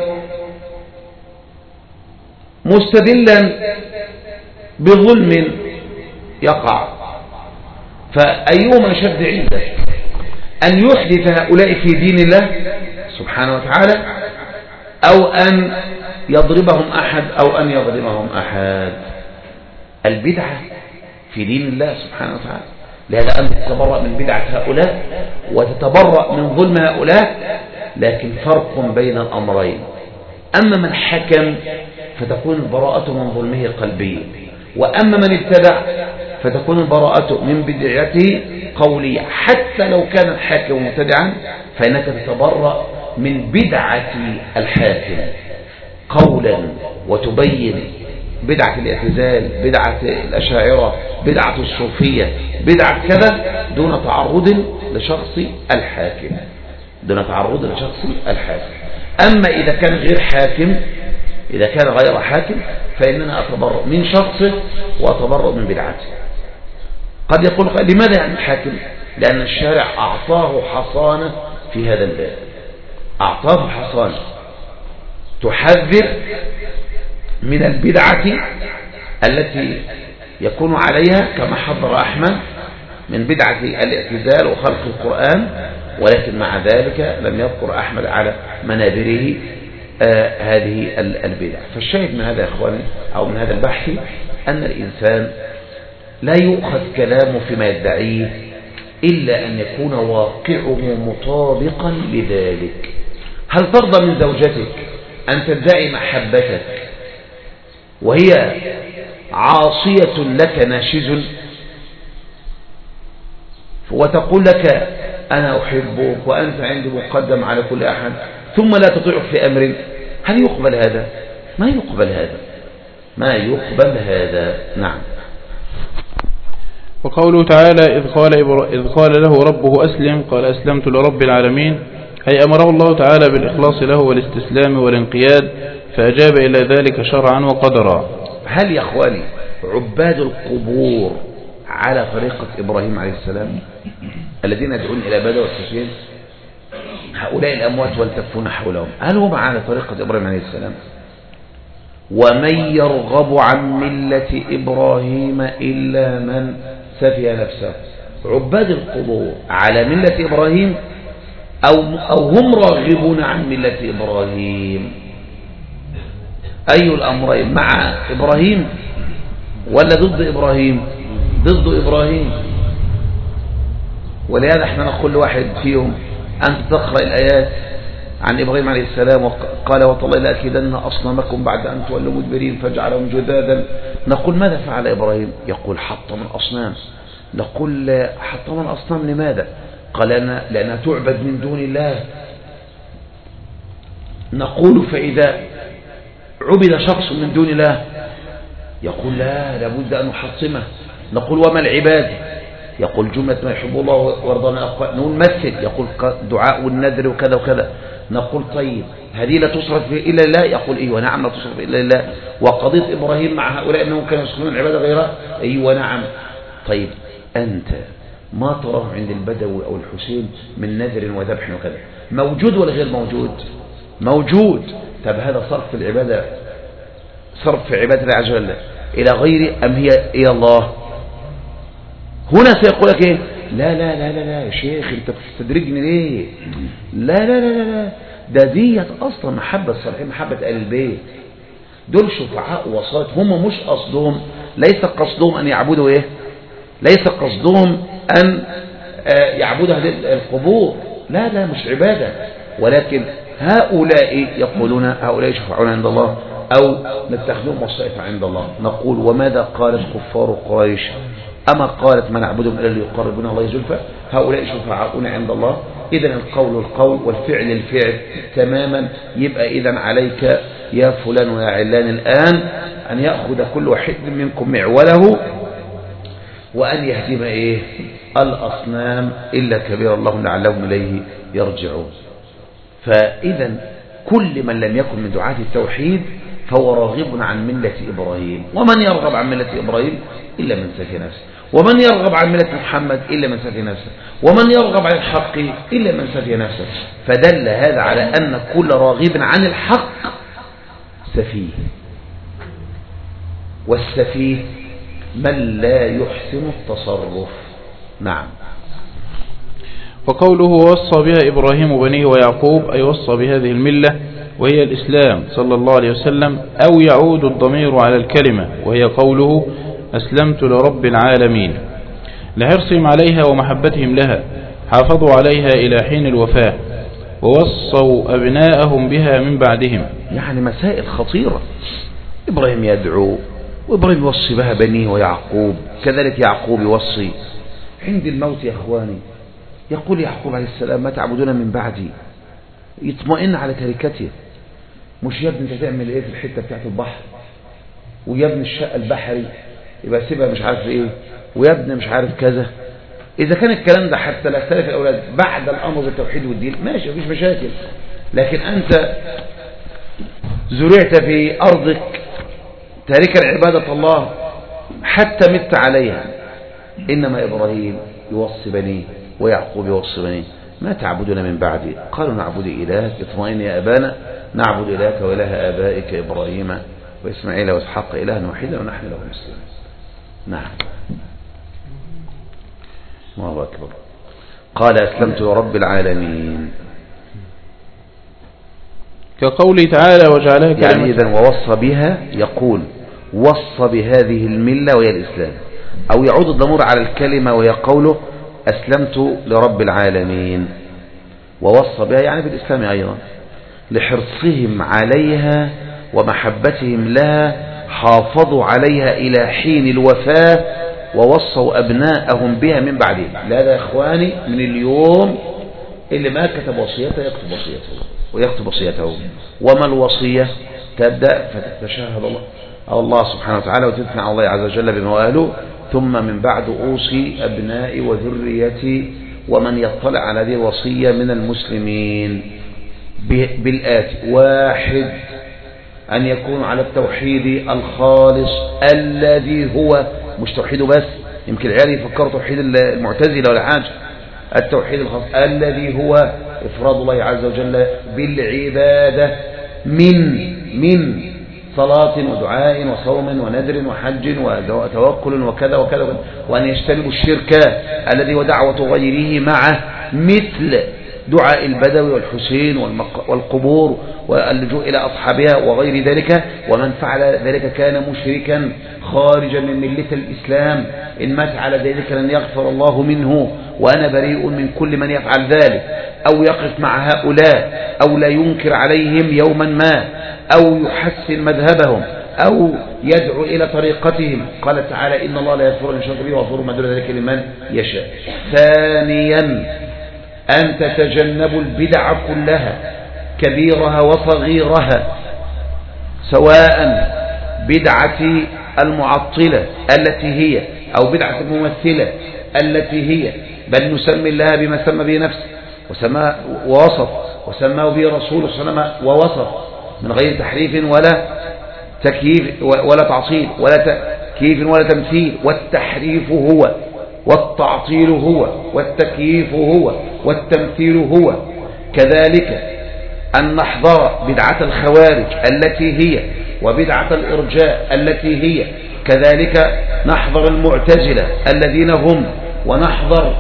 Speaker 1: مستدلا بظلم يقع. فأيهما شد عندك، أن يحدث هؤلاء في دين الله سبحانه وتعالى، أو أن يضربهم أحد، أو أن يظلمهم أحد؟ البدعة في دين الله سبحانه وتعالى. لهذا أنت تتبرأ من بدعة هؤلاء وتتبرأ من ظلم هؤلاء، لكن فرق بين الأمرين. أما من حكم فتكون البراءة من ظلمه قلبية، وأما من ابتدع فتكون البراءة من بدعته قولية. حتى لو كان الحاكم مبتدعا فإنك تتبرأ من بدعة الحاكم قولا وتبين بدعة الاعتزال، بدعة الأشاعرة، بدعة الصوفية، بدعة كذا، دون تعرض لشخص الحاكم، دون تعرض لشخص الحاكم. أما إذا كان غير حاكم، إذا كان غير حاكم، فإننا أتبرأ من شخصه وأتبرأ من بدعته. قد يقول لماذا يعني الحاكم؟ لأن الشارع أعطاه حصانة في هذا الباب، أعطاه حصانة تحذر من البدعة التي يكون عليها كما حضر أحمد من بدعة الاعتزال وخلق القرآن. ولكن مع ذلك لم يذكر أحمد على منابره هذه البدع. فالشاهد من هذا يا إخواني أو من هذا البحث أن الإنسان لا يؤخذ كلامه فيما يدعيه إلا أن يكون واقعه مطابقا لذلك. هل ترضى من زوجتك أن تدعي محبتك وهي عاصية لك ناشز، وتقول لك أنا أحبك وأنت عندي مقدم على كل أحد، ثم لا تطيعك في أمر؟ هل يقبل هذا؟ ما يقبل هذا، ما يقبل هذا. نعم.
Speaker 2: وقوله تعالى إذ قال له ربه أسلم قال أسلمت لرب العالمين، أي أمره الله تعالى بالإخلاص له والاستسلام والانقياد، فأجاب إلى ذلك شرعا وقدرا.
Speaker 1: هل يا أخواني عباد القبور على طريقة إبراهيم عليه السلام الذين يدعون إلى عبادة والتسليم، هؤلاء الأموات والتفون حولهم، هل هم على طريقة إبراهيم عليه السلام؟ ومن يرغب عن ملة إبراهيم إلا من سفه نفسه. عباد القبور على ملة إبراهيم أو هم راغبون عن ملة إبراهيم؟ أي الأمرين مع إبراهيم ولا ضد إبراهيم؟ ضد إبراهيم. ولهذا احنا نقول لواحد فيهم أنت تقرأ الآيات عن إبراهيم عليه السلام قال وتالله لأكيدن أصنامكم بعد أن تولوا مدبرين فجعلهم جذاذا. نقول ماذا فعل إبراهيم؟ يقول حطم الأصنام. نقول حطم الأصنام لماذا؟ قال لأنها تعبد من دون الله. نقول فإذا عبد شخص من دون الله يقول لا لابد أن نحطمه. نقول وما العباد؟ يقول جملة ما يحب الله وارضى ما أقوى. نقول مثل، يقول دعاء والنذر وكذا وكذا. نقول طيب هذه لا تصرف إلا لله؟ يقول إيه ونعم لا تصرف إلا لله. وقضية إبراهيم مع هؤلاء أنهم كانوا يسكنون العبادة غيرها أي ونعم. طيب أنت ما تراه عند البدوي أو الحسين من نذر وذبح وكذا موجود ولا غير موجود؟ موجود. طب هذا صرف العبادة، صرف عبادة الله عز وجل إلى غير أم هي إلى الله؟ هنا سيقول لك إيه؟ لا لا لا لا لا يا شيخ أنت بتستدرجني ليه؟ لا لا لا لا لا ده ديت أصلا محبة الصالحين، محبة آل البيت. دول شفعاء وصاة، هم مش قصدهم، ليس قصدهم أن يعبدوا إيه؟ ليس قصدهم أن يعبدوا هذه القبور، لا لا مش عبادة. ولكن هؤلاء يقولون هؤلاء يشفعون عند الله أو نتخذهم وصائف عند الله. نقول وماذا قالت كفار قريش؟ أما قالت ما نعبدهم إلا ليقربونا الله زلفى؟ هؤلاء شفعاؤنا عند الله. إذا القول القول والفعل الفعل تماما. يبقى إذا عليك يا فلان ويا علان الآن أن يأخذ كل واحد منكم معوله وأن يهدم إيه؟ الأصنام إلا كبير الله لعلهم إليه يرجعون. فإذا كل من لم يكن من دعاة التوحيد فهو راغب عن ملة إبراهيم. ومن يرغب عن ملة إبراهيم إلا من سفه نفسه، ومن يرغب عن ملة محمد إلا من سفه نفسه، ومن يرغب عن الحق إلا من سفه نفسه. فدل هذا على أن كل راغب عن الحق سفيه، والسفيه من لا يحسن التصرف. نعم.
Speaker 2: وقوله ووصى بها إبراهيم بنيه ويعقوب أي وصى بهذه الملة وهي الإسلام صلى الله عليه وسلم، أو يعود الضمير على الكلمة وهي قوله أسلمت لرب العالمين، لحرصهم عليها ومحبتهم لها حافظوا عليها إلى حين الوفاة، ووصوا أبناءهم بها من بعدهم.
Speaker 1: يعني مسائل خطيرة. إبراهيم يدعو، وإبراهيم يوصي بها بنيه ويعقوب، كذلك يعقوب يوصي. عند الموت يا أخواني يقول يعقوب عليه السلام ما تعبدون من بعدي، يطمئن على تركته. مش يا ابني انت تعمل ايه في الحته بتاعت البحر، ويا ابني الشقه البحري يبقى سيبها مش عارف ايه، ويا ابني مش عارف كذا. اذا كان الكلام ده حتى لا يختلف الاولاد بعد الامر بالتوحيد والدين ماشي مفيش مشاكل. لكن انت زرعت في ارضك تاركا عباده الله حتى مت عليها. انما ابراهيم يوصي بنيه ويعقوب يوصي بنيه ما تعبدون من بعدي، قالوا نعبد إلهك. اطمئن يا أبانا نعبد إلهك وإله آبائك إبراهيم وإسماعيل وإسحاق إلها واحدا ونحن له مسلمون. نعم. الله أكبر. قال أسلمت لرب العالمين،
Speaker 2: كقوله تعالى وجعلها كلمة.
Speaker 1: يعني إذن ووصى بها يقول وصى بهذه الملة وهي الإسلام، أو يعود الضمير على الكلمة وهي قوله أسلمت لرب العالمين. ووصى بها يعني بالإسلام أيضا، لحرصهم عليها ومحبتهم لها حافظوا عليها إلى حين الوفاة، ووصوا أبناءهم بها من بعدهم. لا يا إخواني من اليوم اللي ما كتب وصيته يكتب وصيته ويكتب وصيته. وما الوصية؟ تبدأ فتتشهد الله سبحانه وتعالى وتثنى على الله عز وجل بمواله، ثم من بعد أوصي أبنائي وذريتي ومن يطلع على هذه الوصية من المسلمين بالآتي: واحد، أن يكون على التوحيد الخالص الذي هو مش توحيده بس، يمكن العيال يفكروا توحيد المعتزلة ولا حاجة. التوحيد الخاص الذي هو إفراد الله عز وجل بالعبادة من صلاة ودعاء وصوم ونذر وحج وتوكل وكذا وكذا، وأن يجتنبوا الشرك الذي ودعوة غيره معه، مثل دعاء البدوي والحسين والقبور واللجوء إلى أصحابها وغير ذلك. ومن فعل ذلك كان مشركا خارجا من ملة الإسلام، إن مات على ذلك لن يغفر الله منه، وأنا بريء من كل من يفعل ذلك أو يقف مع هؤلاء أو لا ينكر عليهم يوما ما أو يحسن مذهبهم أو يدعو إلى طريقتهم. قال تعالى إن الله لا يغفر أن يشرك به ويغفر ما دون ذلك لمن يشاء. ثانيا أن تتجنبوا البدع كلها كبيرها وصغيرها، سواء بدعة المعطلة التي هي أو بدعة الممثلة التي هي، بل نسمي الله بما سمى به نفسه ووصف وسماه به رسوله صلى الله عليه وسلم ووصف، من غير تحريف ولا تكييف ولا تعطيل ولا تكييف ولا تمثيل. والتحريف هو، والتعطيل هو، والتكييف هو، والتمثيل هو. كذلك أن نحضر بدعة الخوارج التي هي، وبدعة الإرجاء التي هي، كذلك نحضر المعتزلة الذين هم، ونحضر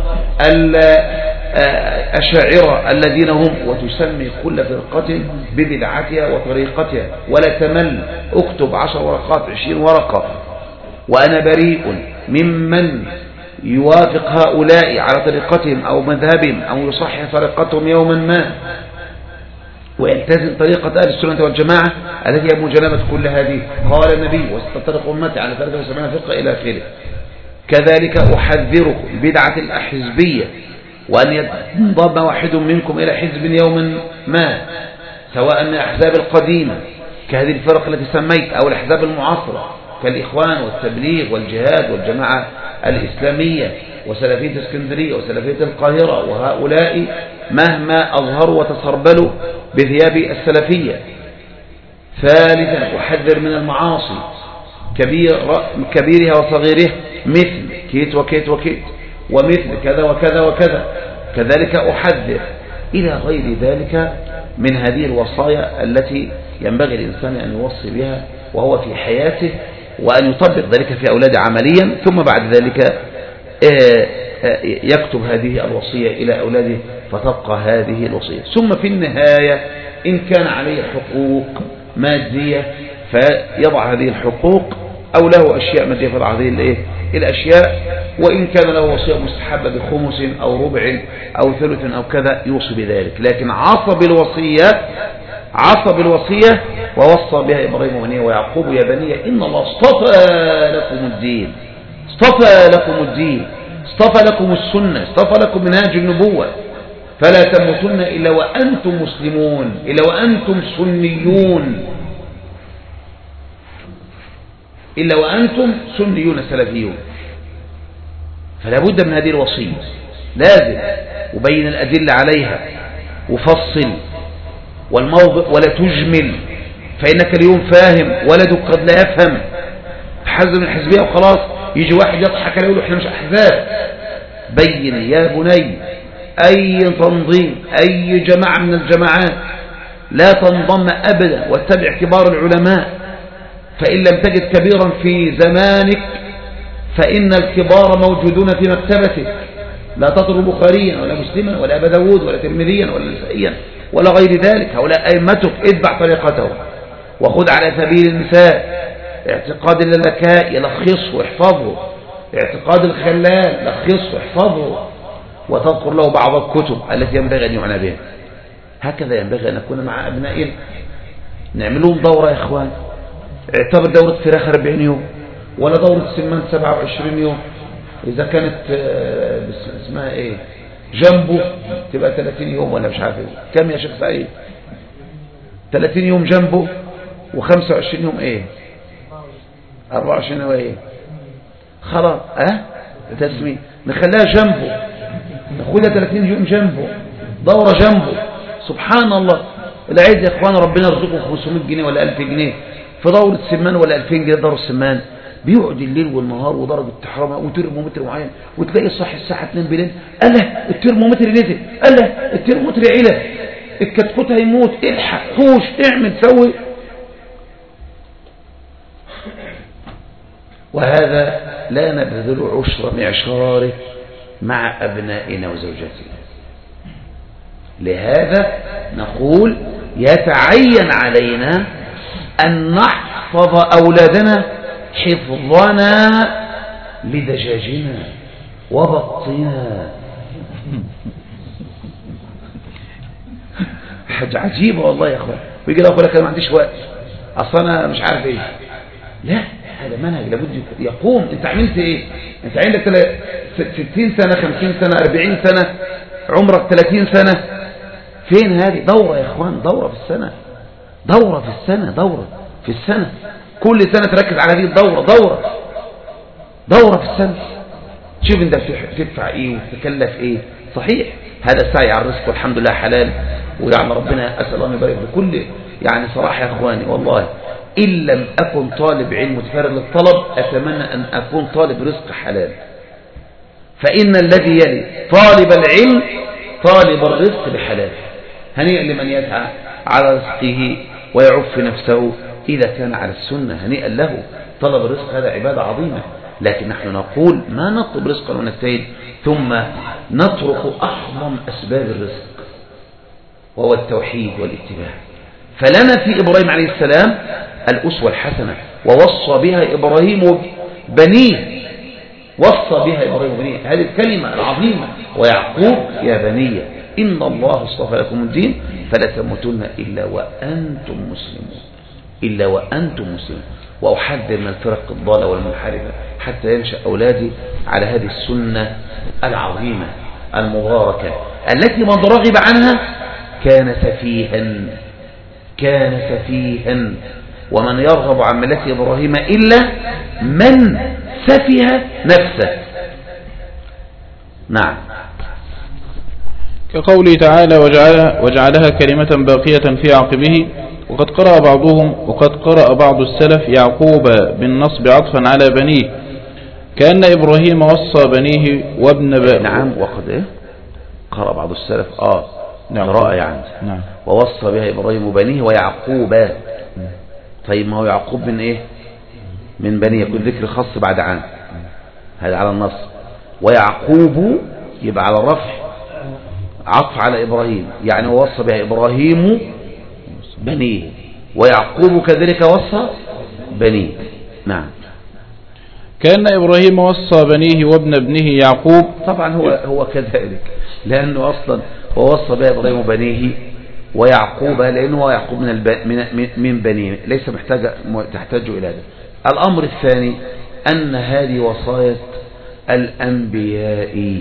Speaker 1: الأشاعرة الذين هم، وتسمي كل فرقة ببدعتها وطريقتها ولا تمل. اكتب 10 ورقات 20 ورقة. وأنا بريء ممن يوافق هؤلاء على طريقتهم أو مذهبهم أو يصحح طريقتهم يوما ما ويلتزم طريقة أهل السنة والجماعة التي هي مجانبة كل هذه. قال النبي وستفترق أمتي على 73 فرقة إلى آخره. كذلك أحذركم بدعة الأحزبية، وأن ينضم واحد منكم إلى حزب يوما ما، سواء من الأحزاب القديمة كهذه الفرق التي سميت أو الأحزاب المعاصرة كالإخوان والتبليغ والجهاد والجماعة الإسلامية وسلفية اسكندرية وسلفية القاهرة، وهؤلاء مهما أظهروا وتسربلوا بثياب السلفية. ثالثا أحذر من المعاصي كبيرها وصغيرها، مثل كيت وكيت وكيت، ومثل كذا وكذا وكذا. كذلك أحذر إلى غير ذلك من هذه الوصايا التي ينبغي الإنسان أن يوصي بها وهو في حياته، وأن يطبق ذلك في أولاده عمليا، ثم بعد ذلك يكتب هذه الوصية إلى أولاده فتبقى هذه الوصية. ثم في النهاية إن كان عليه حقوق مادية فيضع هذه الحقوق، أو له أشياء مادية فيضع هذه الأشياء. وإن كان له وصية مستحبة بخمس أو ربع أو ثلث أو كذا يوصي بذلك. لكن عصب الوصية ووصى بها إبراهيم وبنيه ويعقوب يا بني إن الله اصطفى لكم الدين، اصطفى لكم السنة، اصطفى لكم منهاج النبوة، فلا تموتن إلا وأنتم مسلمون، إلا وأنتم سنيون، إلا وأنتم سنيون سلفيون. فلا بد من هذه الوصية، لازم وبين الأدلة عليها وفصل والموضع ولا تجمل، فإنك اليوم فاهم ولدك قد لا يفهم، حزب من الحزبية وخلاص يجي واحد يضحك عليه يقول احنا مش أحزاب. بين يا بني أي تنظيم أي جماعة من الجماعات لا تنضم أبدا، واتبع كبار العلماء، فإن لم تجد كبيرا في زمانك فإن الكبار موجودون في مكتبتك. لا تطلب بخاريا ولا مسلما ولا أبا داود ولا ترمذيا ولا نسائيا ولا غير ذلك، هؤلاء أئمتك، اتبع طريقتهم وخذ على سبيل المثال اعتقاد اللالكائي لخصه واحفظه، اعتقاد الخلال لخصه واحفظه، وتذكر له بعض الكتب التي ينبغي أن يعنى بها. هكذا ينبغي أن نكون مع أبنائنا. نعملهم دورة يا إخوان، اعتبر دورة فراخ 40 يوم ولا دورة سمان 27 يوم، إذا كانت اسمها إيه جنبه تبقى 30 يوم ولا مش عارف كم يا شيخ سعيد، 30 يوم جنبه و25 يوم إيه 24 يوم إيه خلاص تسمية نخليها جنبه، ناخدها 30 يوم جنبه، دورة جنبه. سبحان الله، العيد يا إخوان ربنا يرزقه 500 جنيه ولا 1000 جنيه في دورة سمان ولا 2000 جنيه دورة سمان، بيقعد الليل والنهار ودرجة الحرارة وترمومتر معين، وتلاقي صاحي الساعة 2 بالليل ألا الترمومتر نزل، ألا الترمومتر علا، الكتكوت هيموت، الحق حوش اعمل سوي. وهذا لا نبذل عشر معشاره مع أبنائنا وزوجاتنا. لهذا نقول يتعين علينا أن نحفظ أولادنا حفظنا لدجاجنا وبطنا. حاجة عجيبة والله يا أخوان. ويجي الأخوة لك أنا ما عنديش وقت، أصلا أنا مش عارف إيه. لا، هذا منهج لابد يقوم. أنت عملت إيه؟ أنت عندك 60 سنة 50 سنة 40 سنة، عمرك 30 سنة، فين هذه؟ دورة يا أخوان، دورة في السنة، دورة في السنة، دورة في السنة، كل سنة تركز على هذه الدورة، دورة في السنة. شوف أنت تدفع إيه وتكلف إيه. صحيح هذا السعي على الرزق والحمد لله حلال، ويعني ربنا أسأل الله أن يبارك بكل. يعني صراحة يا أخواني والله إن لم أكن طالب علم متفرغ للطلب أتمنى أن أكون طالب رزق حلال، فإن الذي يلي طالب العلم طالب الرزق بحلال. هنيئا لمن يسعى على رزقه ويعف نفسه إذا كان على السنة، هنيئا له. طلب الرزق هذا عبادة عظيمة، لكن نحن نقول ما نطلب رزقا ونجتهد ثم نترك أعظم أسباب الرزق وهو التوحيد والاتباع. فلنا في إبراهيم عليه السلام الأسوة الحسنة، ووصى بها إبراهيم بنيه، وصى بها إبراهيم بنيه هذه الكلمة العظيمة. ويعقوب يا بني إن الله اصطفى لكم الدين فلا تموتن إلا وأنتم مسلمون، إلا وأنتم مسلمون. وأحذر من الفرق الضالة والمنحرفة حتى ينشأ أولادي على هذه السنة العظيمة المباركة التي من رغب عنها كان سفيها، ومن يرغب عن ملة إبراهيم إلا من سفه نفسه. نعم.
Speaker 2: كقوله تعالى وجعلها كلمة باقية في عقبه. وقد قرأ بعض السلف يعقوب بالنصب عطفا على بنيه، كأن إبراهيم وصى بنيه وابن
Speaker 1: نعم. وقد إيه قرأ بعض السلف
Speaker 2: نعم.
Speaker 1: قراءة يعني
Speaker 2: نعم.
Speaker 1: ووصى بها إبراهيم بنيه ويعقوب. طيب ما هو يعقوب من إيه؟ من بنيه، يكون ذكر خاص بعد عن، هذا على النص. ويعقوب يبقى على الرفع عطف على إبراهيم، يعني ووصى بها إبراهيم بنيه ويعقوب كذلك وصى بنيه. نعم.
Speaker 2: كأن إبراهيم وصى بنيه وابن ابنه يعقوب.
Speaker 1: طبعا هو كذلك، لأنه أصلا ووصى بها إبراهيم بنيه ويعقوب، لأنه يعقوب من بنيه، ليس تحتاج إلى هذا. الأمر الثاني أن هذه وصاية الأنبياء،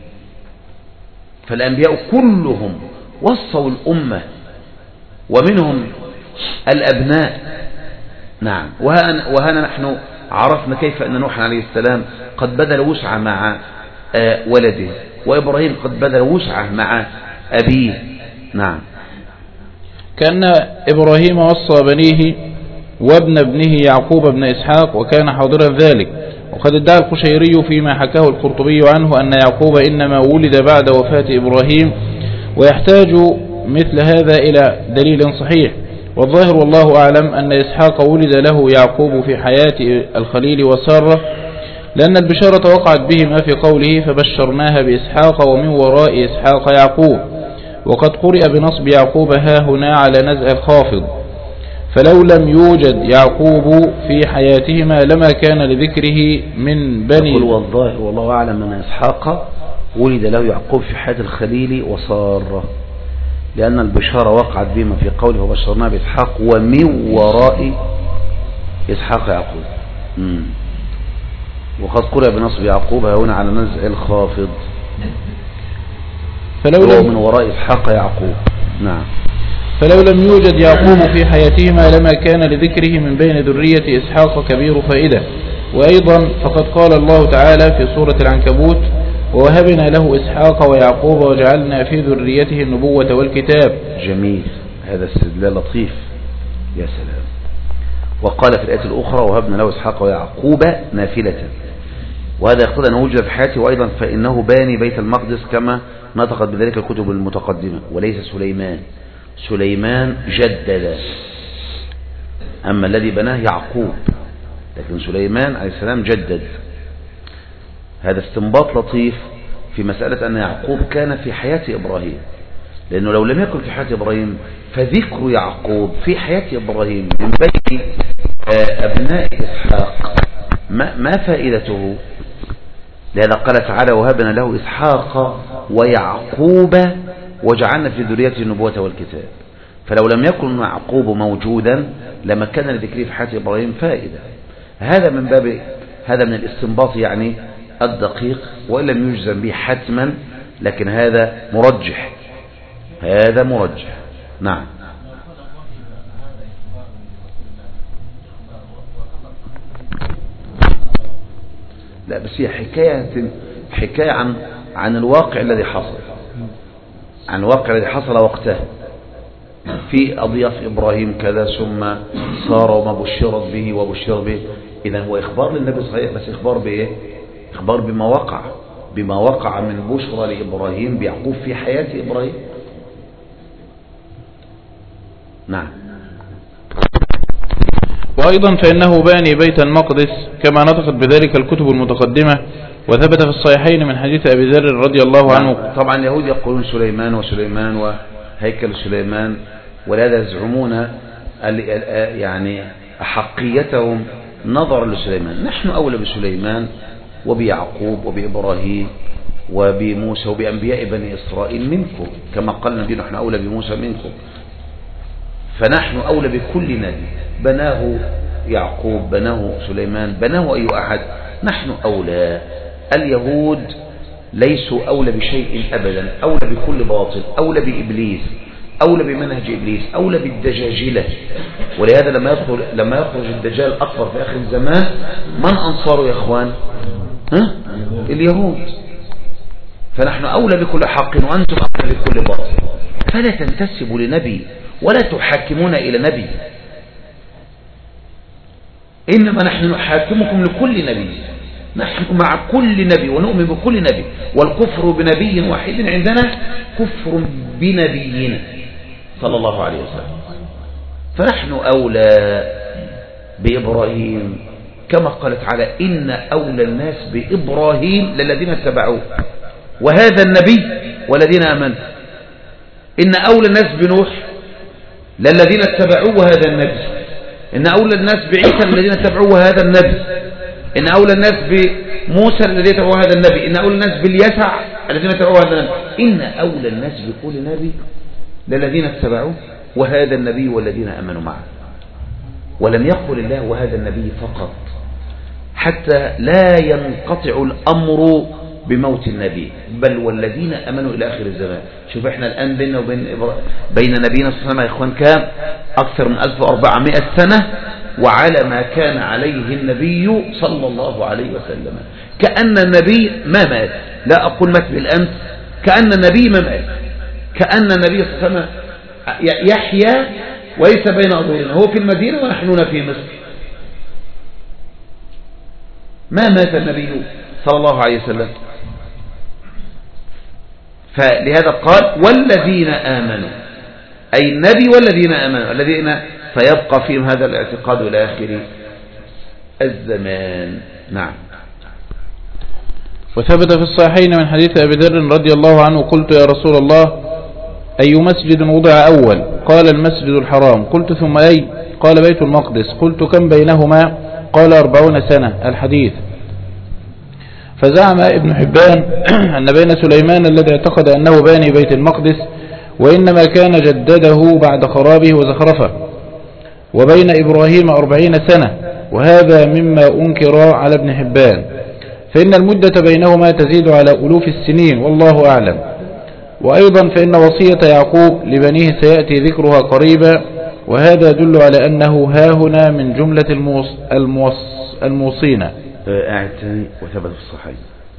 Speaker 1: فالأنبياء كلهم وصوا الأمة ومنهم الأبناء. نعم. وهنا نحن عرفنا كيف أن نوح عليه السلام قد بذل وسعة مع ولده، وإبراهيم قد بذل وسعة مع أبيه. نعم.
Speaker 2: كأن إبراهيم وصى بنيه وابن ابنه يعقوب بن إسحاق وكان حاضرا ذلك. وقد ادعى القشيري فيما حكاه القرطبي عنه أن يعقوب إنما ولد بعد وفاة إبراهيم، ويحتاج مثل هذا إلى دليل صحيح. والظاهر والله أعلم أن إسحاق ولد له يعقوب في حياة الخليل وسارة، لأن البشارة وقعت بهما في قوله فبشرناها بإسحاق ومن وراء إسحاق يعقوب. وقد قرئ بنصب يعقوب ها هنا على نزع الخافض، فلو لم يوجد يعقوب في حياتهما لما كان لذكره من بني.
Speaker 1: والظاهر والله أعلم أن إسحاق ولد له يعقوب في حياة الخليل وسارة، لأن البشارة وقعت بما في قوله وبشرناه بإسحاق ومن وراء إسحاق يعقوب. وقد قرأ بنصب يعقوب هنا على نزع الخافض، فلو من وراء إسحاق يعقوب. نعم.
Speaker 2: فلو لم يوجد يعقوب في حياتهما لما كان لذكره من بين ذرية إسحاق كبير فائدة. وأيضا فقد قال الله تعالى في سورة العنكبوت ووهبنا له إسحاق ويعقوب وجعلنا في ذريته النبوة والكتاب.
Speaker 1: جميل، هذا استدلال لطيف، يا سلام. وقال في الآية الأخرى وهبنا له إسحاق ويعقوب نافلة، وهذا يقتضي أنه وجد في حياته، وأيضا فإنه باني بيت المقدس كما نطقت بذلك الكتب المتقدمة، وليس سليمان جدد، أما الذي بناه يعقوب، لكن سليمان عليه السلام جدد. هذا استنباط لطيف في مسألة أن يعقوب كان في حياة إبراهيم، لأنه لو لم يكن في حياة إبراهيم فذكر يعقوب في حياة إبراهيم من بين أبناء إسحاق ما فائدته؟ لهذا قال تعالى وهبنا له إسحاق ويعقوب وجعلنا في ذريته النبوة والكتاب. فلو لم يكن يعقوب موجودا لما كان لذكره في حياة إبراهيم فائدة. هذا من باب هذا من الاستنباط يعني الدقيق، وإن لم يجزم به حتما، لكن هذا مرجح، هذا مرجح. نعم. لا بس هي حكاية عن الواقع الذي حصل، عن الواقع الذي حصل وقتها في أضياف إبراهيم كذا ثم صار وما بشرت به وبشر به. إذا هو إخبار للنبي صحيح، بس إخبار بإيه؟ إخبار بما وقع من بشرى لإبراهيم بيعقوب في حياة إبراهيم. نعم.
Speaker 2: وأيضا فإنه باني بيت المقدس كما نطقت بذلك الكتب المتقدمة، وثبت في الصحيحين من حديث أبي ذر رضي الله عنه.
Speaker 1: طبعا اليهود يقولون سليمان وهيكل سليمان، ولهذا يزعمون يعني أحقيتهم نظرا لسليمان. نحن أولى بسليمان وبيعقوب وبإبراهيم وبموسى وبأنبياء بني إسرائيل منكم، كما قال النبي نحن أولى بموسى منكم. فنحن أولى بكل نبي، بناه يعقوب بناه سليمان بناه أي أحد، نحن أولى. اليهود ليسوا أولى بشيء أبدا، أولى بكل باطل، أولى بإبليس، أولى بمنهج إبليس، أولى بالدجاجلة. ولهذا لما يخرج الدجال الأكبر في آخر الزمان من أنصاره يا إخوان؟ اليهود. فنحن أولى بكل حق وأنتم أولى بكل باطل. فلا تنتسبوا لنبي ولا تحاكمون إلى نبي، إنما نحن نحاكمكم لكل نبي، نحن مع كل نبي ونؤمن بكل نبي. والكفر بنبي واحد عندنا كفر بنبينا صلى الله عليه وسلم. فنحن أولى بإبراهيم كما قال تعالى إن أولى الناس بإبراهيم للذين اتبعوه وهذا النبي والذين آمنوا. إن أولى الناس بنوح للذين اتبعوه وهذا النبي. إن أولى الناس بعيسى الذين اتبعوه وهذا النبي. إن أولى الناس بموسى الذين اتبعوه وهذا النبي. إن أولى الناس باليسع الذين اتبعوه وهذا النبي. إن أولى الناس بكل نبي للذين اتبعوه وهذا النبي والذين آمنوا معه. ولم يقل الله وهذا النبي فقط، حتى لا ينقطع الأمر بموت النبي، بل والذين أمنوا إلى آخر الزمان. شوف احنا الآن بيننا وبين نبينا صلى الله عليه وسلم يا إخوان كام؟ أكثر من 1400 سنة، وعلى ما كان عليه النبي صلى الله عليه وسلم. كأن النبي ما مات، لا أقول مات بالأمس، كأن النبي ما مات، كأن النبي صلى الله عليه وسلم يحيا وليس بين أظهرنا، هو في المدينة ونحن في مصر. ما مات النبي صلى الله عليه وسلم. فلهذا قال والذين آمنوا، أي النبي والذين آمنوا الذين سيبقى فيهم هذا الاعتقاد إلى آخر الزمان. نعم.
Speaker 2: وثبت في الصحيحين من حديث أبي ذر رضي الله عنه قلت يا رسول الله أي مسجد وضع أول؟ قال المسجد الحرام. قلت ثم أي؟ قال بيت المقدس. قلت كم بينهما؟ قال 40 سنة. الحديث. فزعم ابن حبان أن بين سليمان الذي اعتقد أنه باني بيت المقدس وإنما كان جدده بعد خرابه وزخرفه، وبين إبراهيم 40 سنة، وهذا مما أنكر على ابن حبان، فإن المدة بينهما تزيد على ألوف السنين والله أعلم. وأيضا فإن وصية يعقوب لبنيه سيأتي ذكرها قريبا، وهذا يدل على أنه هاهنا من جملة الموصين.
Speaker 1: وثبت في الصحيح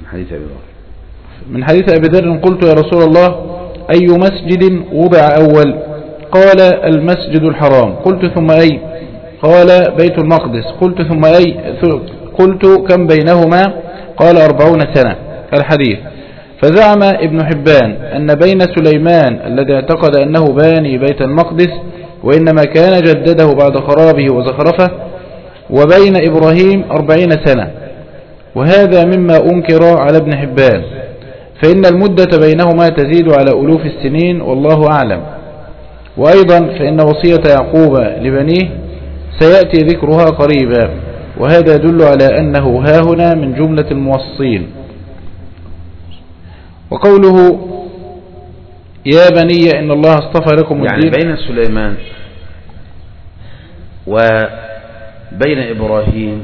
Speaker 2: من حديث أبي ذر قلت يا رسول الله أي مسجد وضع أول؟ قال المسجد الحرام. قلت ثم أي؟ قال بيت المقدس. قلت ثم أي؟ قلت كم بينهما؟ قال 40 سنة. الحديث. فزعم ابن حبان أن بين سليمان الذي اعتقد أنه باني بيت المقدس وإنما كان جدده بعد خرابه وزخرفه، وبين إبراهيم 40 سنة، وهذا مما أنكر على ابن حبان، فإن المدة بينهما تزيد على ألوف السنين والله أعلم. وأيضا فإن وصية يعقوب لبنيه سيأتي ذكرها قريبا، وهذا يدل على أنه هاهنا من جملة الموصين. وقوله يا بني إن الله اصطفى لكم الدين،
Speaker 1: يعني بين سليمان وبين إبراهيم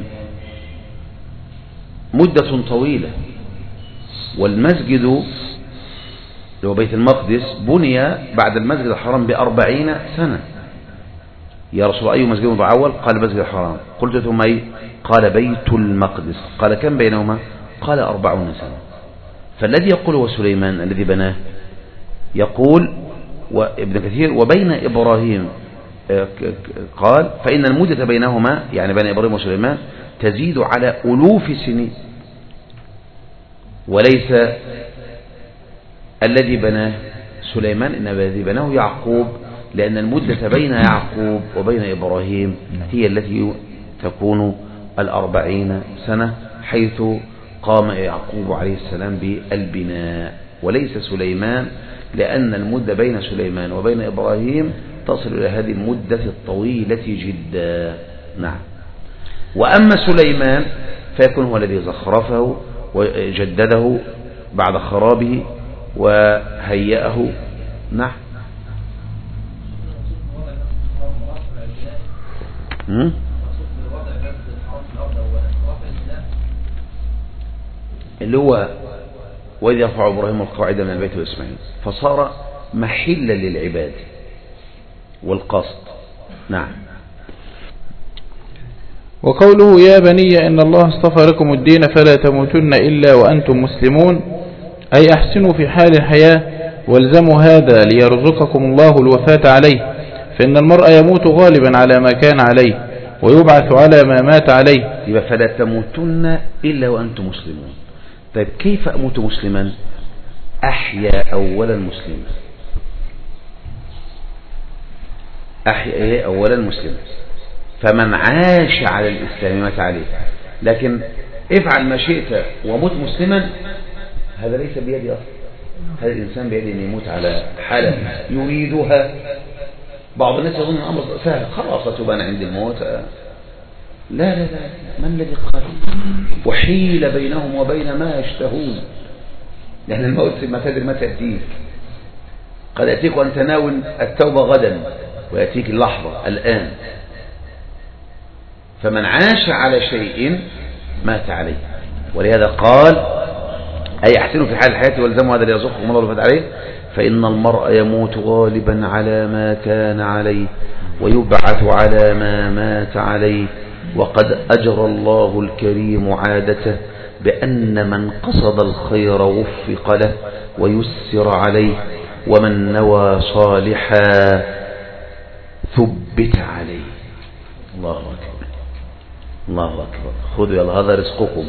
Speaker 1: مدة طويلة، والمسجد اللي هو بيت المقدس بني بعد المسجد الحرام ب40 سنة. يا رسول الله أي مسجد متعول؟ قال مسجد الحرام. قلت ثم أي؟ قال بيت المقدس. قال كم بينهما؟ قال 40 سنة. فالذي يقول هو سليمان الذي بناه. يقول وابن كثير وبين إبراهيم قال فإن المدة بينهما يعني بين إبراهيم وسليمان تزيد على ألوف سنين، وليس الذي بناه سليمان إنما الذي بناه يعقوب، لأن المدة بين يعقوب وبين إبراهيم هي التي تكون 40 سنة، حيث قام يعقوب عليه السلام بالبناء، وليس سليمان، لأن المدة بين سليمان وبين إبراهيم تصل إلى هذه المدة الطويلة جدا. نعم. وأما سليمان فيكون هو الذي زخرفه وجدده بعد خرابه وهيئه. نعم. اللي هو وإذ يرفع إبراهيم القواعد من البيت وإسماعيل، فصار محلا للعباد والقصد. نعم.
Speaker 2: وقوله يا بني إن الله اصطفى لكم الدين فلا تموتن إلا وأنتم مسلمون، أي أحسنوا في حال الحياة والزموا هذا ليرزقكم الله الوفاة عليه، فإن المرء يموت غالبا على ما كان عليه ويبعث على ما مات عليه.
Speaker 1: يبقى فلا تموتن إلا وأنتم مسلمون. طيب كيف أموت مسلما؟ أحيا أولا مسلما، أحيا أولا مسلما، فمن عاش على الإسلام مات عليه. لكن افعل ما شئت وموت مسلما هذا ليس بيدي أصلا. هذا الإنسان بيده أن يموت على حالة يريدها. بعض الناس يظن الأمر سهل، خلاص أتوبان عند الموت. لا لا لا، من الذي قال؟ وحيل بينهم وبين ما يشتهون، لأن الموت ما تدري ما تأتيك. قد يأتيك وأنت ناوي التوبة غدا، ويأتيك اللحظة الآن. فمن عاش على شيء مات عليه، ولهذا قال أي أحسنوا في حال الحياة والزموا هذا ليرزقكم الله الوفاة عليه، فإن المرء يموت غالبا على ما كان عليه ويبعث على ما مات عليه. وقد أجرى الله الكريم عادته بأن من قصد الخير وفق له ويسر عليه، ومن نوى صالحا ثبت عليه. الله أكبر الله أكبر. خذوا يلا هذا رزقكم.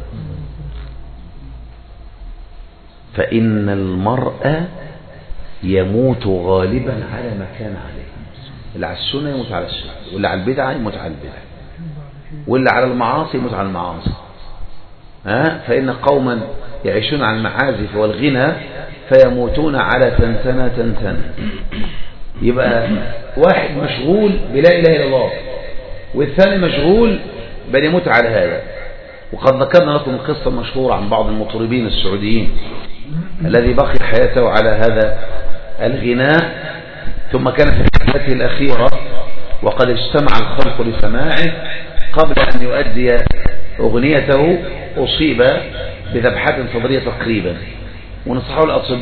Speaker 1: فإن المرء يموت غالبا على ما كان عليه. اللي على السنة يموت على السنة، واللي على البدعة يموت على البدعة، واللي على المعاصي يموت على المعاصي. فإن قوما يعيشون على المعازف والغنى فيموتون على تنتنة تنتنة. يبقى واحد مشغول بلا إله إلا الله، والثاني مشغول بل يموت على هذا. وقد ذكرنا لكم القصة المشهورة عن بعض المطربين السعوديين الذي بقي حياته على هذا الغناء، ثم كان في حياته الأخيرة وقد اجتمع الخلق لسماعه، قبل أن يؤدي أغنيته أصيب بذبحات صدرية تقريبا. ونصحه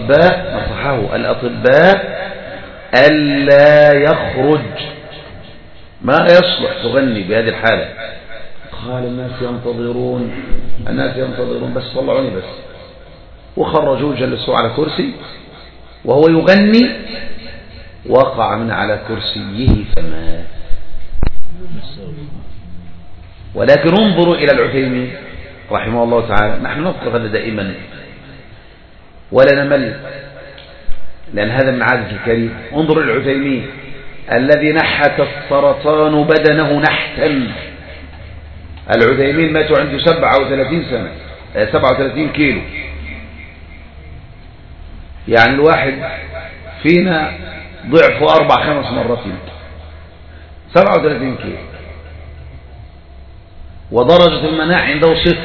Speaker 1: الأطباء ألا يخرج، ما يصلح تغني بهذه الحالة. قال الناس ينتظرون بس طلعوني بس. وخرجوه جلسوه على كرسي وهو يغني، وقع من على كرسيه فمات. ولكن انظروا إلى العثيمين رحمه الله تعالى. نحن نذكر هذا دائما ولا نمل، لأن هذا من عادة الكريم. انظروا إلى العثيمين الذي نحت السرطان بدنه نحتا. العثيمين ماتوا عنده 37 سنة، 37 كيلو. يعني الواحد فينا ضعفه 4-5 مرات يمكن 37 كيلو، ودرجة المناعة عنده 0،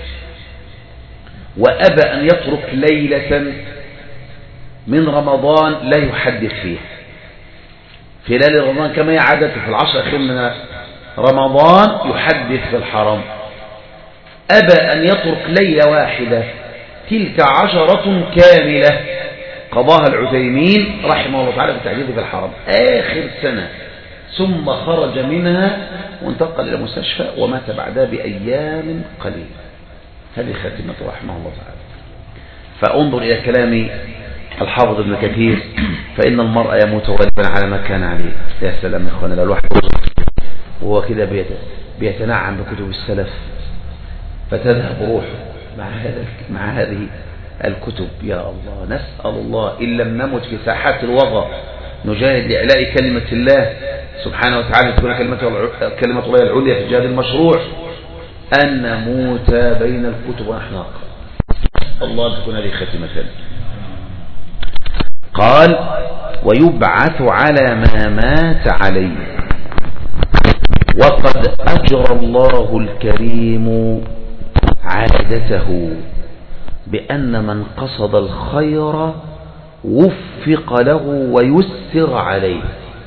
Speaker 1: وأبى أن يترك ليلة من رمضان لا يحدث فيها في ليلة رمضان، كما هي عادته في العشر الأخير من رمضان يحدث في الحرم. أبى أن يترك ليلة واحدة، تلك 10 كاملة قضاها العثيمين رحمه الله تعالى في التحديث في الحرم آخر سنة، ثم خرج منها وانتقل إلى مستشفى ومات بعدها بأيام قليلة. هذه خاتمته رحمه الله تعالى. فانظر إلى كلام الحافظ ابن كثير: فإن المرء يموت غالبا على ما كان عليه. يا سلام يا إخوانا، لو الواحد وهو كده بيتنعم بكتب السلف فتذهب روحه مع هذه الكتب. يا الله، نسأل الله إن لم نمت في ساحات الوغى نجاهد لإعلاء كلمة الله سبحانه وتعالى، تكون كلمة الله العليا في الجهاد المشروع، أن نموت بين الكتب ونحن نقرأ. الله تكون هذه خاتمة. قال: ويبعث على ما مات عليه. وقد أجرى الله الكريم عادته بأن من قصد الخير وفق له ويسر عليه،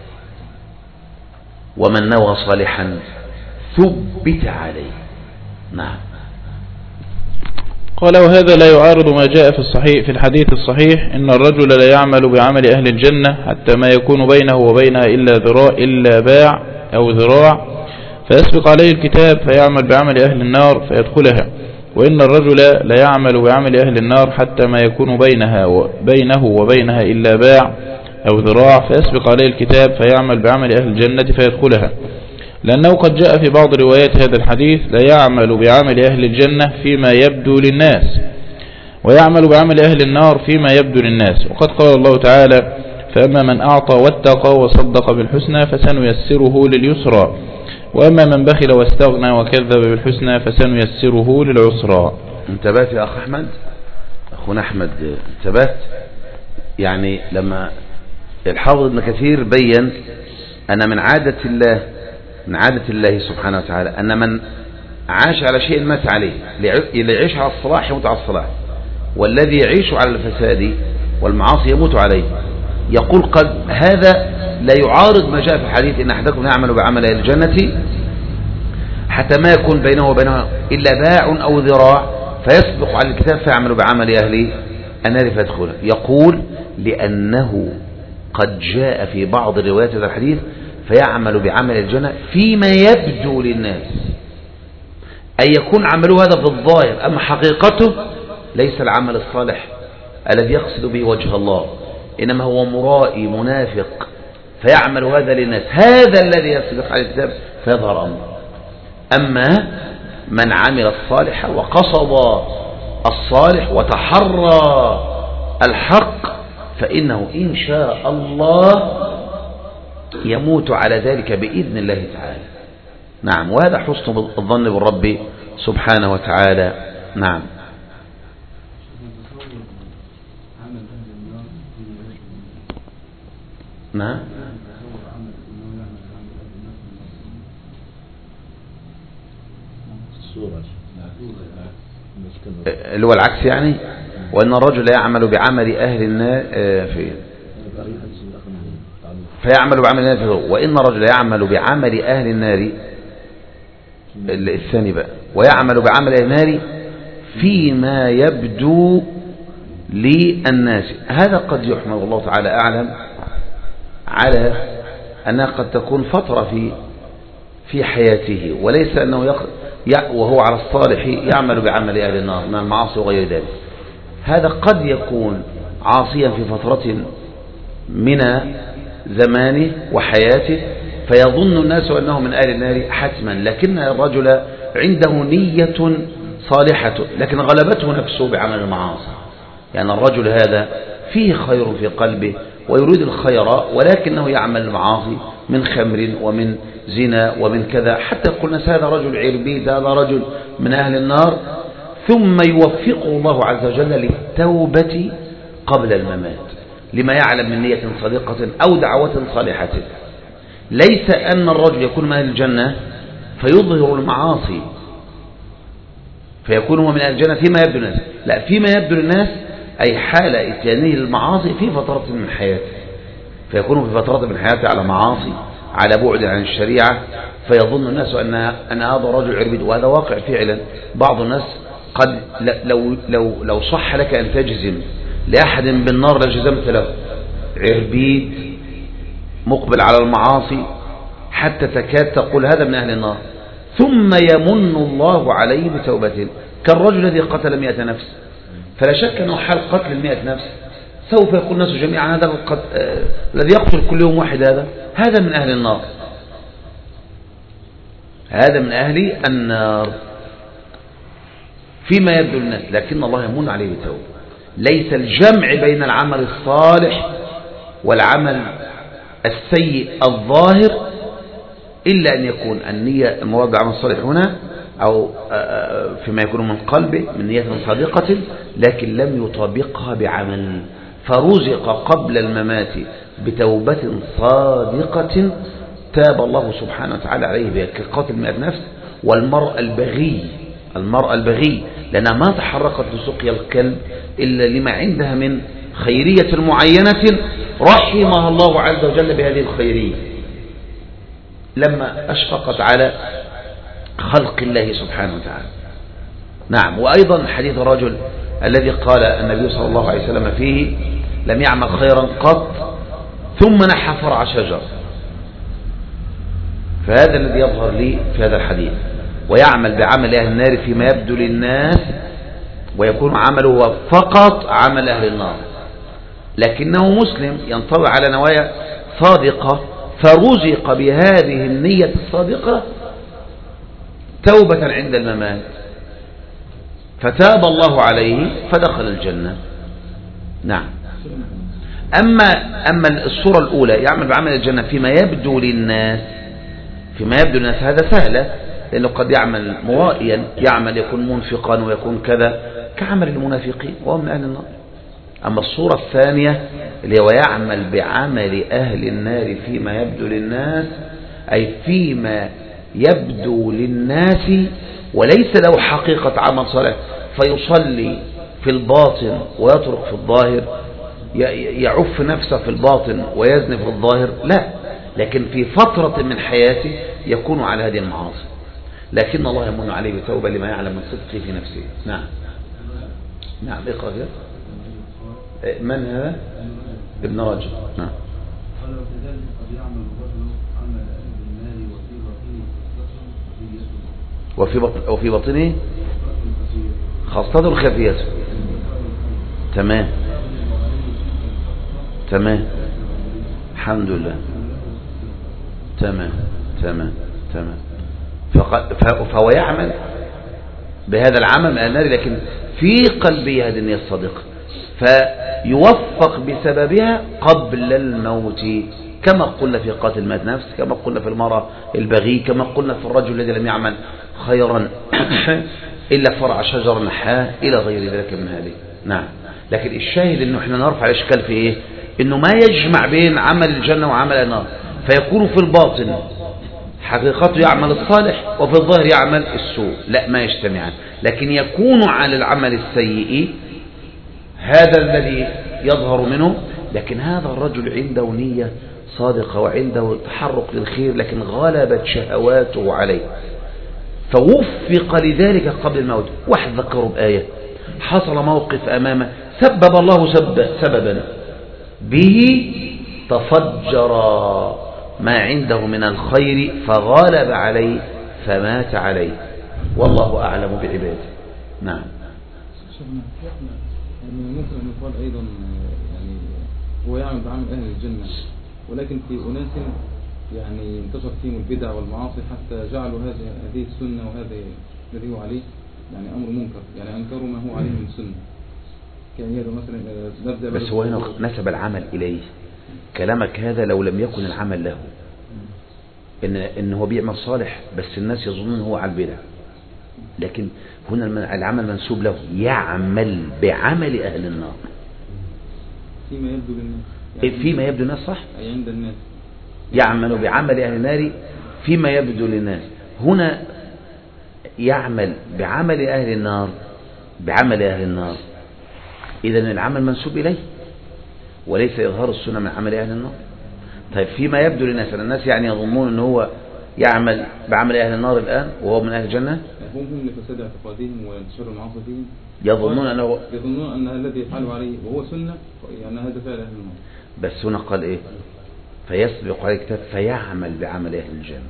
Speaker 1: ومن نوى صالحا ثبت عليه. نعم.
Speaker 2: قال: وهذا لا يعارض ما جاء في الصحيح في الحديث الصحيح: إن الرجل لا يعمل بعمل أهل الجنة حتى ما يكون بينه وبينها إلا باع أو ذراع، فيسبق عليه الكتاب فيعمل بعمل أهل النار فيدخلها. وإن الرجل لا يعمل بعمل أهل النار حتى ما يكون بينه وبينها إلا باع أو ذراع، فيسبق عليه الكتاب فيعمل بعمل أهل الجنة فيدخلها. لأنه قد جاء في بعض روايات هذا الحديث: لا يعمل بعمل أهل الجنة فيما يبدو للناس، ويعمل بعمل أهل النار فيما يبدو للناس. وقد قال الله تعالى: فأما من أعطى واتقى وصدق بالحسنى فسنيسره لليسرى، وأما من بخل واستغنى وكذب بالحسنى فسنيسره للعسرى.
Speaker 1: انتبهت يا أخ أحمد، أخونا أحمد، انتبهت؟ يعني لما الحافظ ابن كثير بين أن من عادة الله سبحانه وتعالى أن من عاش على شيء مات عليه، اللي يعيش على الصلاح يموت على الصلاح، والذي يعيش على الفساد والمعاصي يموت عليه. يقول: قد هذا لا يعارض ما جاء في الحديث: إن أحدكم يعمل بعمل أهل الجنة حتى ما يكون بينه وبينها إلا باع أو ذراع، فيسبق على الكتاب فيعمل بعمل أهل النار فيدخله. يقول: لأنه قد جاء في بعض روايات هذا الحديث: فيعمل بعمل الجنة فيما يبدو للناس، أي يكون عمله هذا في الظاهر، أما حقيقته ليس العمل الصالح الذي يقصد به وجه الله، إنما هو مرائي منافق فيعمل هذا للناس. هذا الذي يسبق على الكتاب فيظهر أمره. أما من عمل الصالح وقصد الصالح وتحرى الحق فإنه إن شاء الله يموت على ذلك بإذن الله تعالى. نعم. وهذا حسن الظن بالرب سبحانه وتعالى. نعم. نعم. اللي هو العكس يعني، وأن الرجل يعمل بعمل أهل النار فيعمل بعمل النار، وإن الرجل يعمل بعمل أهل النار الثاني بقى، ويعمل بعمل أهل النار فيما يبدو للناس. هذا قد يحمد الله تعالى أعلم على أنها قد تكون فترة في حياته، وليس أنه وهو على الصالح يعمل بعمل أهل النار من المعاصي وغير ذلك. هذا قد يكون عاصيا في فترة من زمانه وحياته فيظن الناس أنه من أهل النار حتما، لكن الرجل عنده نية صالحة لكن غلبته نفسه بعمل المعاصي. يعني الرجل هذا فيه خير في قلبه ويريد الخير، ولكنه يعمل المعاصي من خمر ومن زنا ومن كذا، حتى قلنا هذا رجل عربيد، هذا رجل من أهل النار، ثم يوفقه الله عز وجل للتوبة قبل الممات لما يعلم من نية صادقة أو دعوة صالحة. ليس أن الرجل يكون من أهل الجنة فيظهر المعاصي فيكون من أهل الجنة فيما يبدو للناس، لا، فيما يبدو للناس أي حال إتيانه المعاصي في فترة من حياته، فيكون في فترة من حياته على معاصي، على بعد عن الشريعة، فيظن الناس أن هذا رجل عربيد. وهذا واقع فعلا. بعض الناس قد لو صح لك أن تجزم لأحد بالنار لجزمت له، عربيد مقبل على المعاصي حتى تكاد تقول هذا من أهل النار، ثم يمن الله عليه بتوبته، كالرجل الذي قتل 100 نفس. فلا شك أنه حال قتل 100 نفس سوف يقول الناس جميعا هذا الذي يقتل كل يوم واحد هذا من أهل النار، هذا من أهل النار فيما يبدو الناس، لكن الله يمن عليه بتوبة. ليس الجمع بين العمل الصالح والعمل السيء الظاهر إلا أن يكون النية المراد بالعمل الصالح هنا أو فيما يكون من قلبه من نية صادقة، لكن لم يطابقها بعمل، فرزق قبل الممات بتوبة صادقة تاب الله سبحانه وتعالى عليه بها، كقاتل 100 نفس والمرء البغي لأنها ما تحركت لسقيا الكلب إلا لما عندها من خيرية معينة رحمها الله عز وجل بهذه الخيرية لما أشفقت على خلق الله سبحانه وتعالى. نعم. وأيضا حديث الرجل الذي قال النبي صلى الله عليه وسلم فيه لم يعمل خيرا قط ثم نحى فرع شجر، فهذا الذي يظهر لي في هذا الحديث. ويعمل بعمل أهل النار فيما يبدو للناس ويكون عمله فقط عمل أهل النار، لكنه مسلم ينطوي على نوايا صادقة فرزق بهذه النية الصادقة توبة عند الممات فتاب الله عليه فدخل الجنة. نعم. أما الصورة الأولى يعمل بعمل الجنة فيما يبدو للناس هذا سهلة، لأنه قد يعمل مرائيا، يعمل يكون منفقا ويكون كذا كعمل المنافقين وهو من أهل النار. أما الصورة الثانية اللي هو يعمل بعمل أهل النار فيما يبدو للناس، أي فيما يبدو للناس وليس له حقيقة عمل صالح، فيصلي في الباطن ويترك في الظاهر، يعف نفسه في الباطن ويزني في الظاهر، لا، لكن في فترة من حياته يكون على هذه المعاصي، لكن الله يمن عليه بتوبة لما يعلم من صدقه في نفسه. نعم. نعم. اقرأ. من هذا؟ ابن رجب. نعم. وفي بطنه خاصة خفية. تمام. الحمد لله. تمام. فهو يعمل بهذا العمل من النار، لكن في قلبه هذه النية الصادقة، فيوفق بسببها قبل الموت، كما قلنا في قاتل 100 نفس، كما قلنا في المرأة البغي، كما قلنا في الرجل الذي لم يعمل خيرا إلا فرع شجر نحاه إلى غير ذلك من هذه. نعم. لكن الشاهد أنه احنا نرفع الإشكال في إيه؟ أنه ما يجمع بين عمل الجنة وعمل النار، فيكون في الباطن حقيقته يعمل الصالح وفي الظاهر يعمل السوء، لا، ما يجتمعان، لكن يكون على العمل السيء هذا الذي يظهر منه، لكن هذا الرجل عنده نية صادقة وعنده تحرك للخير، لكن غلبت شهواته عليه فوفق لذلك قبل الموت. واحد ذكره بآية، حصل موقف أمامه سبب الله سببا به تفجر ما عنده من الخير فغالب عليه فمات عليه، والله أعلم بعباده. نعم.
Speaker 3: ممكن أن يقال أيضا يعني هو يعمل بعمل أهل الجنة، ولكن في أناس يعني انتشر فيهم البدع والمعاصي حتى جعلوا هذه السنة وهذا الذي هو عليه يعني أمر منكر، يعني أنكروا ما هو عليه من سنة. كان يدعو مثلا نبدأ
Speaker 1: بس هو هنا نسب العمل إليه. كلامك هذا لو لم يكن العمل له، إن هو بيعمل صالح بس الناس يظنون هو على البدع، لكن هنا العمل منسوب له، يعمل بعمل أهل النار.
Speaker 3: فيما يبدو للناس يعني
Speaker 1: فيما يبدو للناس، صح،
Speaker 3: أي عند الناس
Speaker 1: يعمل بعمل أهل النار فيما يبدو للناس. هنا يعمل بعمل أهل النار، بعمل أهل النار، إذن العمل منسوب إليه وليس إظهار السنة من عمل أهل النار. طيب فيما يبدو للناس، الناس يعني يظنون أنه هو يعمل بعمل أهل النار الآن وهو من أهل الجنة،
Speaker 3: هم لفساد اعتقادهم وانتشار المعاصي فيهم،
Speaker 1: يظنون
Speaker 3: أن الذي يفعله عليه وهو سنة يعني هذا فعل أهل النار.
Speaker 1: بس هنا قال إيه؟ فيسبق عليه الكتاب فيعمل بعمل أهل الجنة،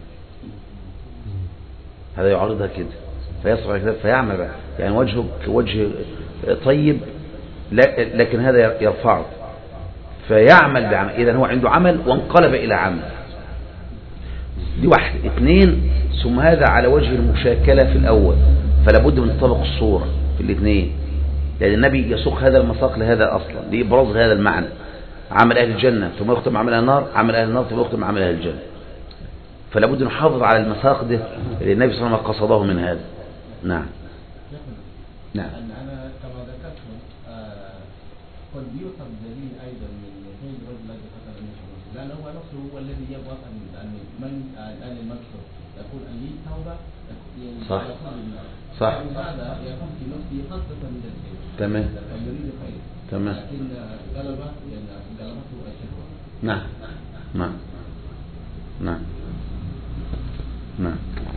Speaker 1: هذا يعرضها كده، فيسبق عليه الكتاب فيعمل بقى. يعني وجهه وجه طيب لكن هذا يرفعه، فيعمل بعمل، إذن هو عنده عمل وانقلب إلى عمل. دي واحدة. اثنين، ثم هذا على وجه المشاكلة في الأول، فلا بد من طبق الصورة في الاثنين، لأن النبي يسوق هذا المساق لهذا أصلا، لإبراز هذا المعنى، عمل أهل الجنة ثم يختم عمل أهل النار، عمل أهل النار ثم يختم عمل أهل الجنة. فلا بد نحافظ على المساق ده اللي النبي صلى الله عليه وسلم قصده من هذا. نعم نعم.
Speaker 4: أنا كما ذكرت قد يوصف دليل أيضا من غير الرجل الذي قتل النبي، لأنه هو نفسه هو الذي يبغض من الآن المنصور يقول أن لي توبة،
Speaker 1: صح صح،
Speaker 4: هذا يكون في نفسه خاصة من الخير،
Speaker 1: تمام
Speaker 4: يريد خير،
Speaker 1: تمام،
Speaker 4: لكن غلبته الشهوة.
Speaker 1: نعم نعم نعم نعم.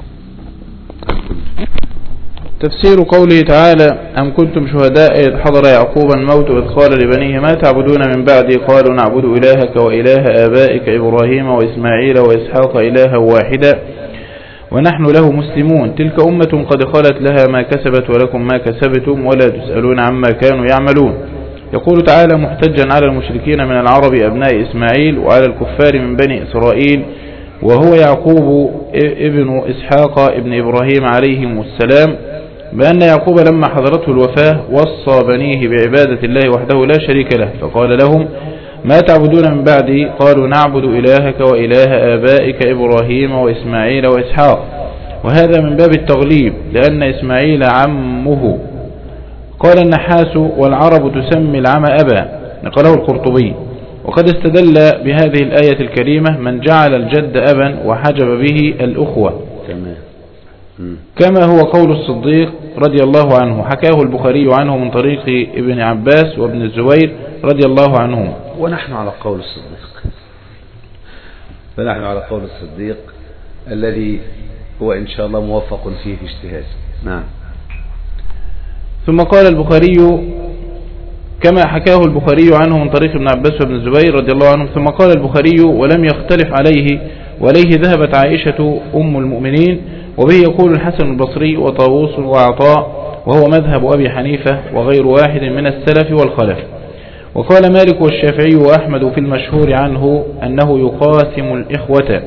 Speaker 2: تفسير قوله تعالى: أم كنتم شهداء إذ حضر يعقوب الموت إذ قال لبنيه ما تعبدون من بعدي قالوا نعبد إلهك وإله آبائك إبراهيم وإسماعيل وإسحاق إلها واحدا ونحن له مسلمون تلك أمة قد خلت لها ما كسبت ولكم ما كسبتم ولا تسألون عما كانوا يعملون. يقول تعالى محتجا على المشركين من العرب أبناء إسماعيل وعلى الكفار من بني إسرائيل وهو يعقوب ابن إسحاق ابن إبراهيم عليهم السلام بأن يعقوب لما حضرته الوفاة وصى بنيه بعبادة الله وحده لا شريك له، فقال لهم ما تعبدون من بعدي قالوا نعبد إلهك وإله آبائك إبراهيم وإسماعيل وإسحاق، وهذا من باب التغليب لأن إسماعيل عمه. قال النحاس والعرب تسمي العم أبا، نقله القرطبي. وقد استدل بهذه الآية الكريمة من جعل الجد أبا وحجب به الأخوة، كما هو قول الصديق رضي الله عنه، حكاه البخاري عنه من طريق ابن عباس وابن الزبير رضي الله عنهم.
Speaker 1: ونحن على قول الصديق، فنحن على قول الصديق الذي هو إن شاء الله موفق فيه في اجتهاده. نعم.
Speaker 2: ثم قال البخاري كما حكاه البخاري عنه من طريق ابن عباس وابن الزبير رضي الله عنهم. ثم قال البخاري ولم يختلف عليه وليه ذهبت عائشة أم المؤمنين، وبه يقول الحسن البصري وطاووس وعطاء، وهو مذهب أبي حنيفة وغير واحد من السلف والخلف. وقال مالك والشافعي وأحمد في المشهور عنه أنه يقاسم الإخوة،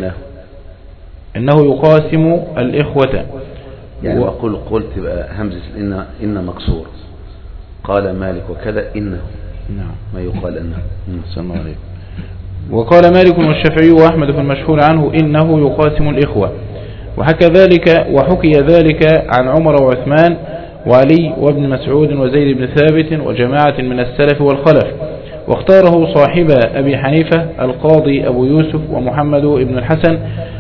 Speaker 2: إنه يقاسم الإخوة،
Speaker 1: يعني أقول قلت بقى همزة إن مكسور، قال مالك وكذا إنه،
Speaker 2: نعم
Speaker 1: ما يقال إنه.
Speaker 2: السلام عليكم. وقال مالك والشافعي وأحمد في المشهور عنه إنه يقاسم الإخوة. وحكى ذلك عن عمر وعثمان وعلي وابن مسعود وزيد بن ثابت وجماعة من السلف والخلف، واختاره صاحب أبي حنيفة القاضي أبو يوسف ومحمد بن الحسن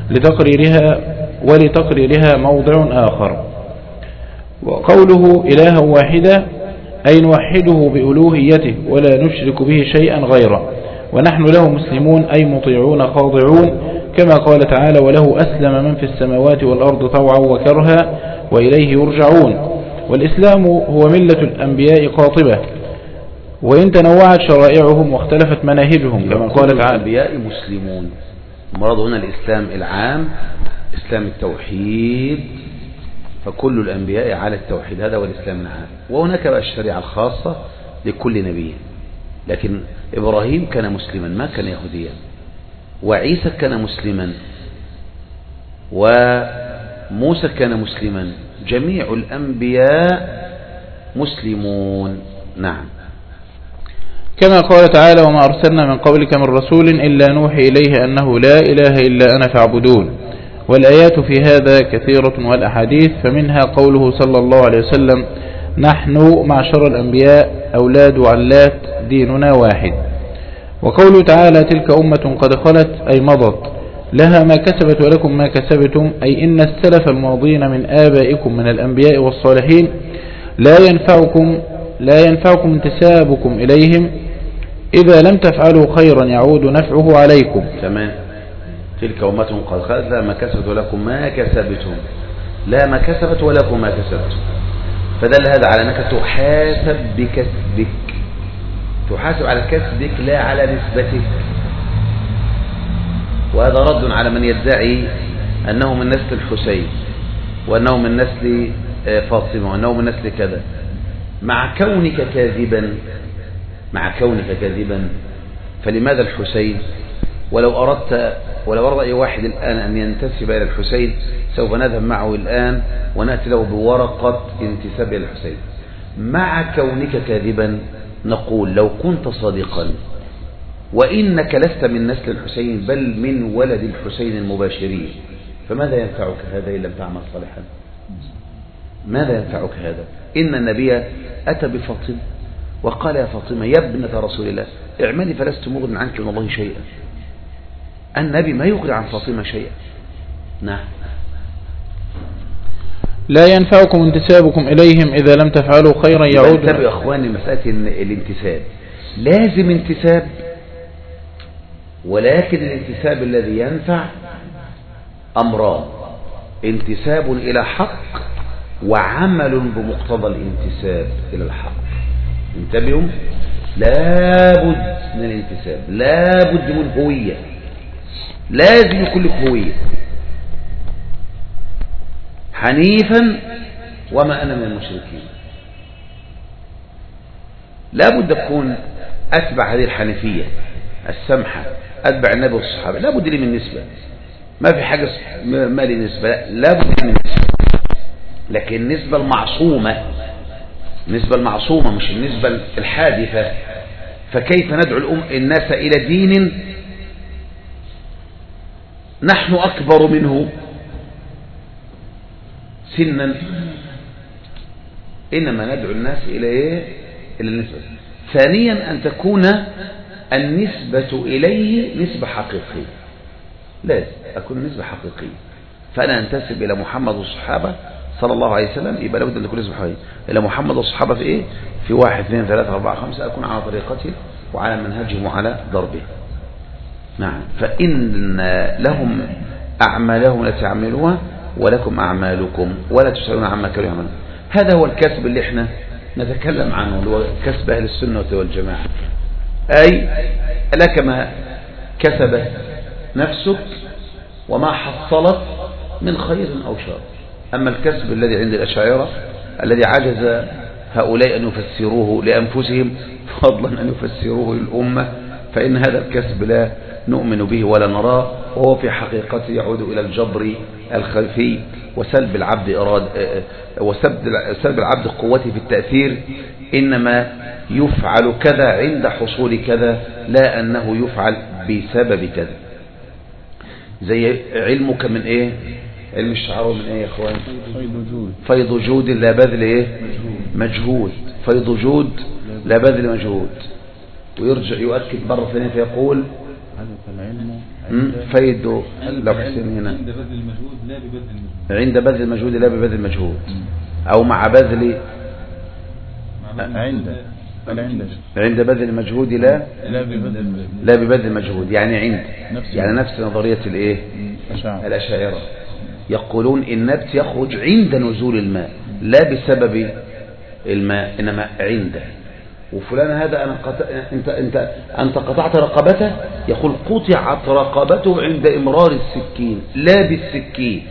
Speaker 2: ولتقريرها موضع آخر. وقوله إله واحدة أي نوحده بألوهيته ولا نشرك به شيئا غيره، ونحن له مسلمون أي مطيعون خاضعون، كما قال تعالى وله أسلم من في السماوات والأرض طوعا وكرها وإليه يرجعون. والإسلام هو ملة الأنبياء قاطبة، وإن تنوعت شرائعهم واختلفت مناهجهم، كما قال تعالى
Speaker 1: الأنبياء مسلمون. المراد هنا الإسلام العام، إسلام التوحيد، فكل الأنبياء على التوحيد، هذا هو الإسلام العام. وهناك بقى الشريعة الخاصة لكل نبي، لكن إبراهيم كان مسلما ما كان يهوديا، وعيسى كان مسلما، وموسى كان مسلما، جميع الأنبياء مسلمون. نعم.
Speaker 2: كما قال تعالى وما أرسلنا من قبلك من رسول إلا نوحي إليه أنه لا إله إلا أنا فاعبدون. والآيات في هذا كثيرة والأحاديث، فمنها قوله صلى الله عليه وسلم نحن معشر الأنبياء أولاد علات ديننا واحد. وقوله تعالى تلك أمة قد خلت أي مضت لها ما كسبت ولكم ما كسبتم، أي إن السلف الماضين من آبائكم من الأنبياء والصالحين لا ينفعكم انتسابكم إليهم، إذا لم تفعلوا خيرا يعود نفعه عليكم.
Speaker 1: تمام. تلك أمة قد خلت لا ما كسبت ولكم ما كسبتم، لا ما كسبت ولكم ما كسبتم، فدل هذا على أنك تحاسب بكسبك، تحاسب على كسبك لا على نسبتك. وهذا رد على من يدعي أنه من نسل الحسين وأنه من نسل فاطمة وأنه من نسل كذا، مع كونك كاذبا فلماذا الحسين؟ ولو أراد أي واحد الآن أن ينتسب إلى الحسين سوف نذهب معه الآن ونأتي له بورقة انتساب إلى الحسين. مع كونك كاذبا نقول لو كنت صادقا وإنك لست من نسل الحسين بل من ولد الحسين المباشرين، فماذا ينفعك هذا إن لم تعمل صالحا؟ ماذا ينفعك هذا؟ إن النبي أتى بفاطمة وقال يا فاطمة يا ابنة رسول الله اعملي فلست مغن عنك من الله شيئا. النبي ما يغني عن فاطمة شيئا. نعم.
Speaker 2: لا ينفعكم انتسابكم إليهم إذا لم تفعلوا خيرا يعود.
Speaker 1: انتبهوا يا أخواني، مسألة الانتساب لازم انتساب، ولكن الانتساب الذي ينفع أمران: انتساب إلى حق وعمل بمقتضى الانتساب إلى الحق. انتبهوا، لابد من الانتساب، لابد من هوية، لازم يكون لك هوية. حنيفا وما أنا من المشركين، لابد أكون أتبع هذه الحنيفية السمحة، أتبع النبي والصحابة، لابد لي من نسبة، ما في حاجة ما لي نسبة، لابد لي من نسبة، لكن النسبة المعصومة، النسبة المعصومة مش النسبة الحادثة. فكيف ندعو الناس إلى دين نحن أكبر منه سنا؟ إنما ندعو الناس إلى إيه؟ إلى النسبة. ثانيا أن تكون النسبة إليه نسبة حقيقية، لازم أكون نسبة حقيقية. فأنا أنتسب إلى محمد والصحابة صلى الله عليه وسلم، يبقى لابد أن تكون نسبة حقيقية إلى محمد والصحابة في إيه؟ في 1 2 3 4 5 أكون على طريقته وعلى منهجهم وعلى ضربه. نعم. فإن لهم أعمالهم لا تعملوها ولكم أعمالكم ولا تسألون عما كانوا يعملون. هذا هو الكسب اللي احنا نتكلم عنه، اللي هو كسب أهل السنة والجماعة، أي لك ما كسبت نفسك وما حصلت من خير أو شر. أما الكسب الذي عند الأشاعرة الذي عجز هؤلاء أن يفسروه لأنفسهم فضلا أن يفسروه للأمة، فإن هذا الكسب لا نؤمن به ولا نراه، وهو في حقيقته يعود إلى الجبر الخلفي وسلب العبد قوته في التأثير. إنما يفعل كذا عند حصول كذا، لا أنه يفعل بسبب كذا. زي علمك من إيه؟ علم الشعر من إيه يا إخوان؟ فيض جود لا بذل إيه؟ مجهود. فيض جود لا بذل مجهود. ويرجع يؤكد مرة ثانية فيقول فيض لو حسين هنا عند بذل المجهود لا ببذل المجهود، أو مع بذل عند بذل المجهود لا ببذل المجهود، يعني عند يعني نفس نظرية الايه الأشاعرة. يقولون النبت يخرج عند نزول الماء لا بسبب الماء إنما عنده. وفلان هذا أنت قطعت رقبته، يقول قطعت رقبته عند إمرار السكين لا بالسكين،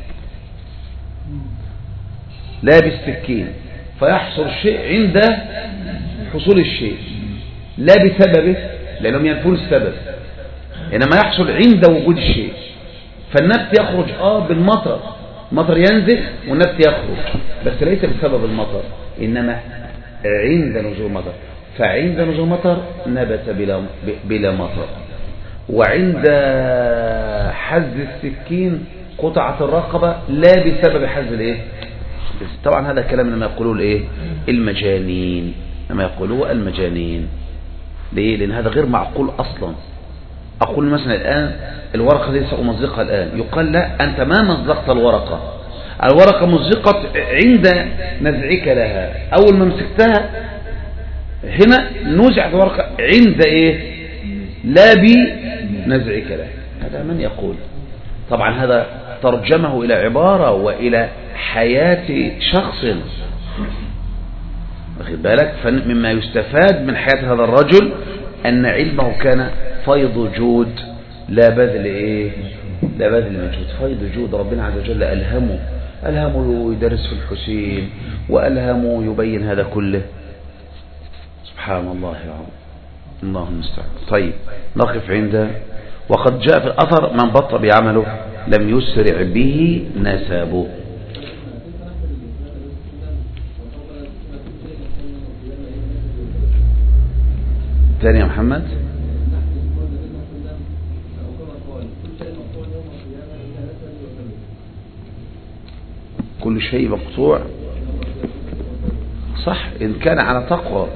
Speaker 1: لا بالسكين. فيحصل الشيء عند حصول الشيء لا بسببه، لأنهم ينفون السبب، إنما يحصل عند وجود الشيء. فالنبت يخرج بالمطر، المطر ينزل والنبت يخرج، بس ليس بسبب المطر إنما عند نزول المطر. فعند نزول المطر نبت بلا مطر، وعند حز السكين قطعت الرقبة لا بسبب حز الايه طبعا هذا كلام لما يقولوه الايه المجانين، لما يقولوه المجانين. ليه؟ لأن هذا غير معقول أصلا. أقول مثلا الآن الورقة دي سأمزقها الآن، يقال لا أنت ما مزقت الورقة، الورقة مزقت عند نزعك لها، أول ما مسكتها هنا نزعت الورقة عند إيه؟ لا بنزعك لها. هذا من يقول؟ طبعا هذا ترجمه إلى عبارة وإلى حياة شخص، واخد بالك؟ فمما يستفاد من حياة هذا الرجل أن علمه كان فيض جود لا بذل إيه؟ لا بذل مجهود، فيض جود. ربنا عز وجل ألهمه يدرس في الحسين، وألهمه يبين هذا كله. سبحان الله العظيم، الله المستعان. طيب نقف عند وقد جاء في الأثر من بطأ بعمله لم يسرع به نسبه. تاني يا محمد. كل شيء مقطوع صح إن كان على تقوى،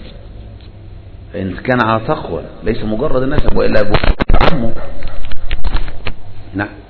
Speaker 1: إن كان على تقوى ليس مجرد النسب وإلا أبوه عمه. نعم.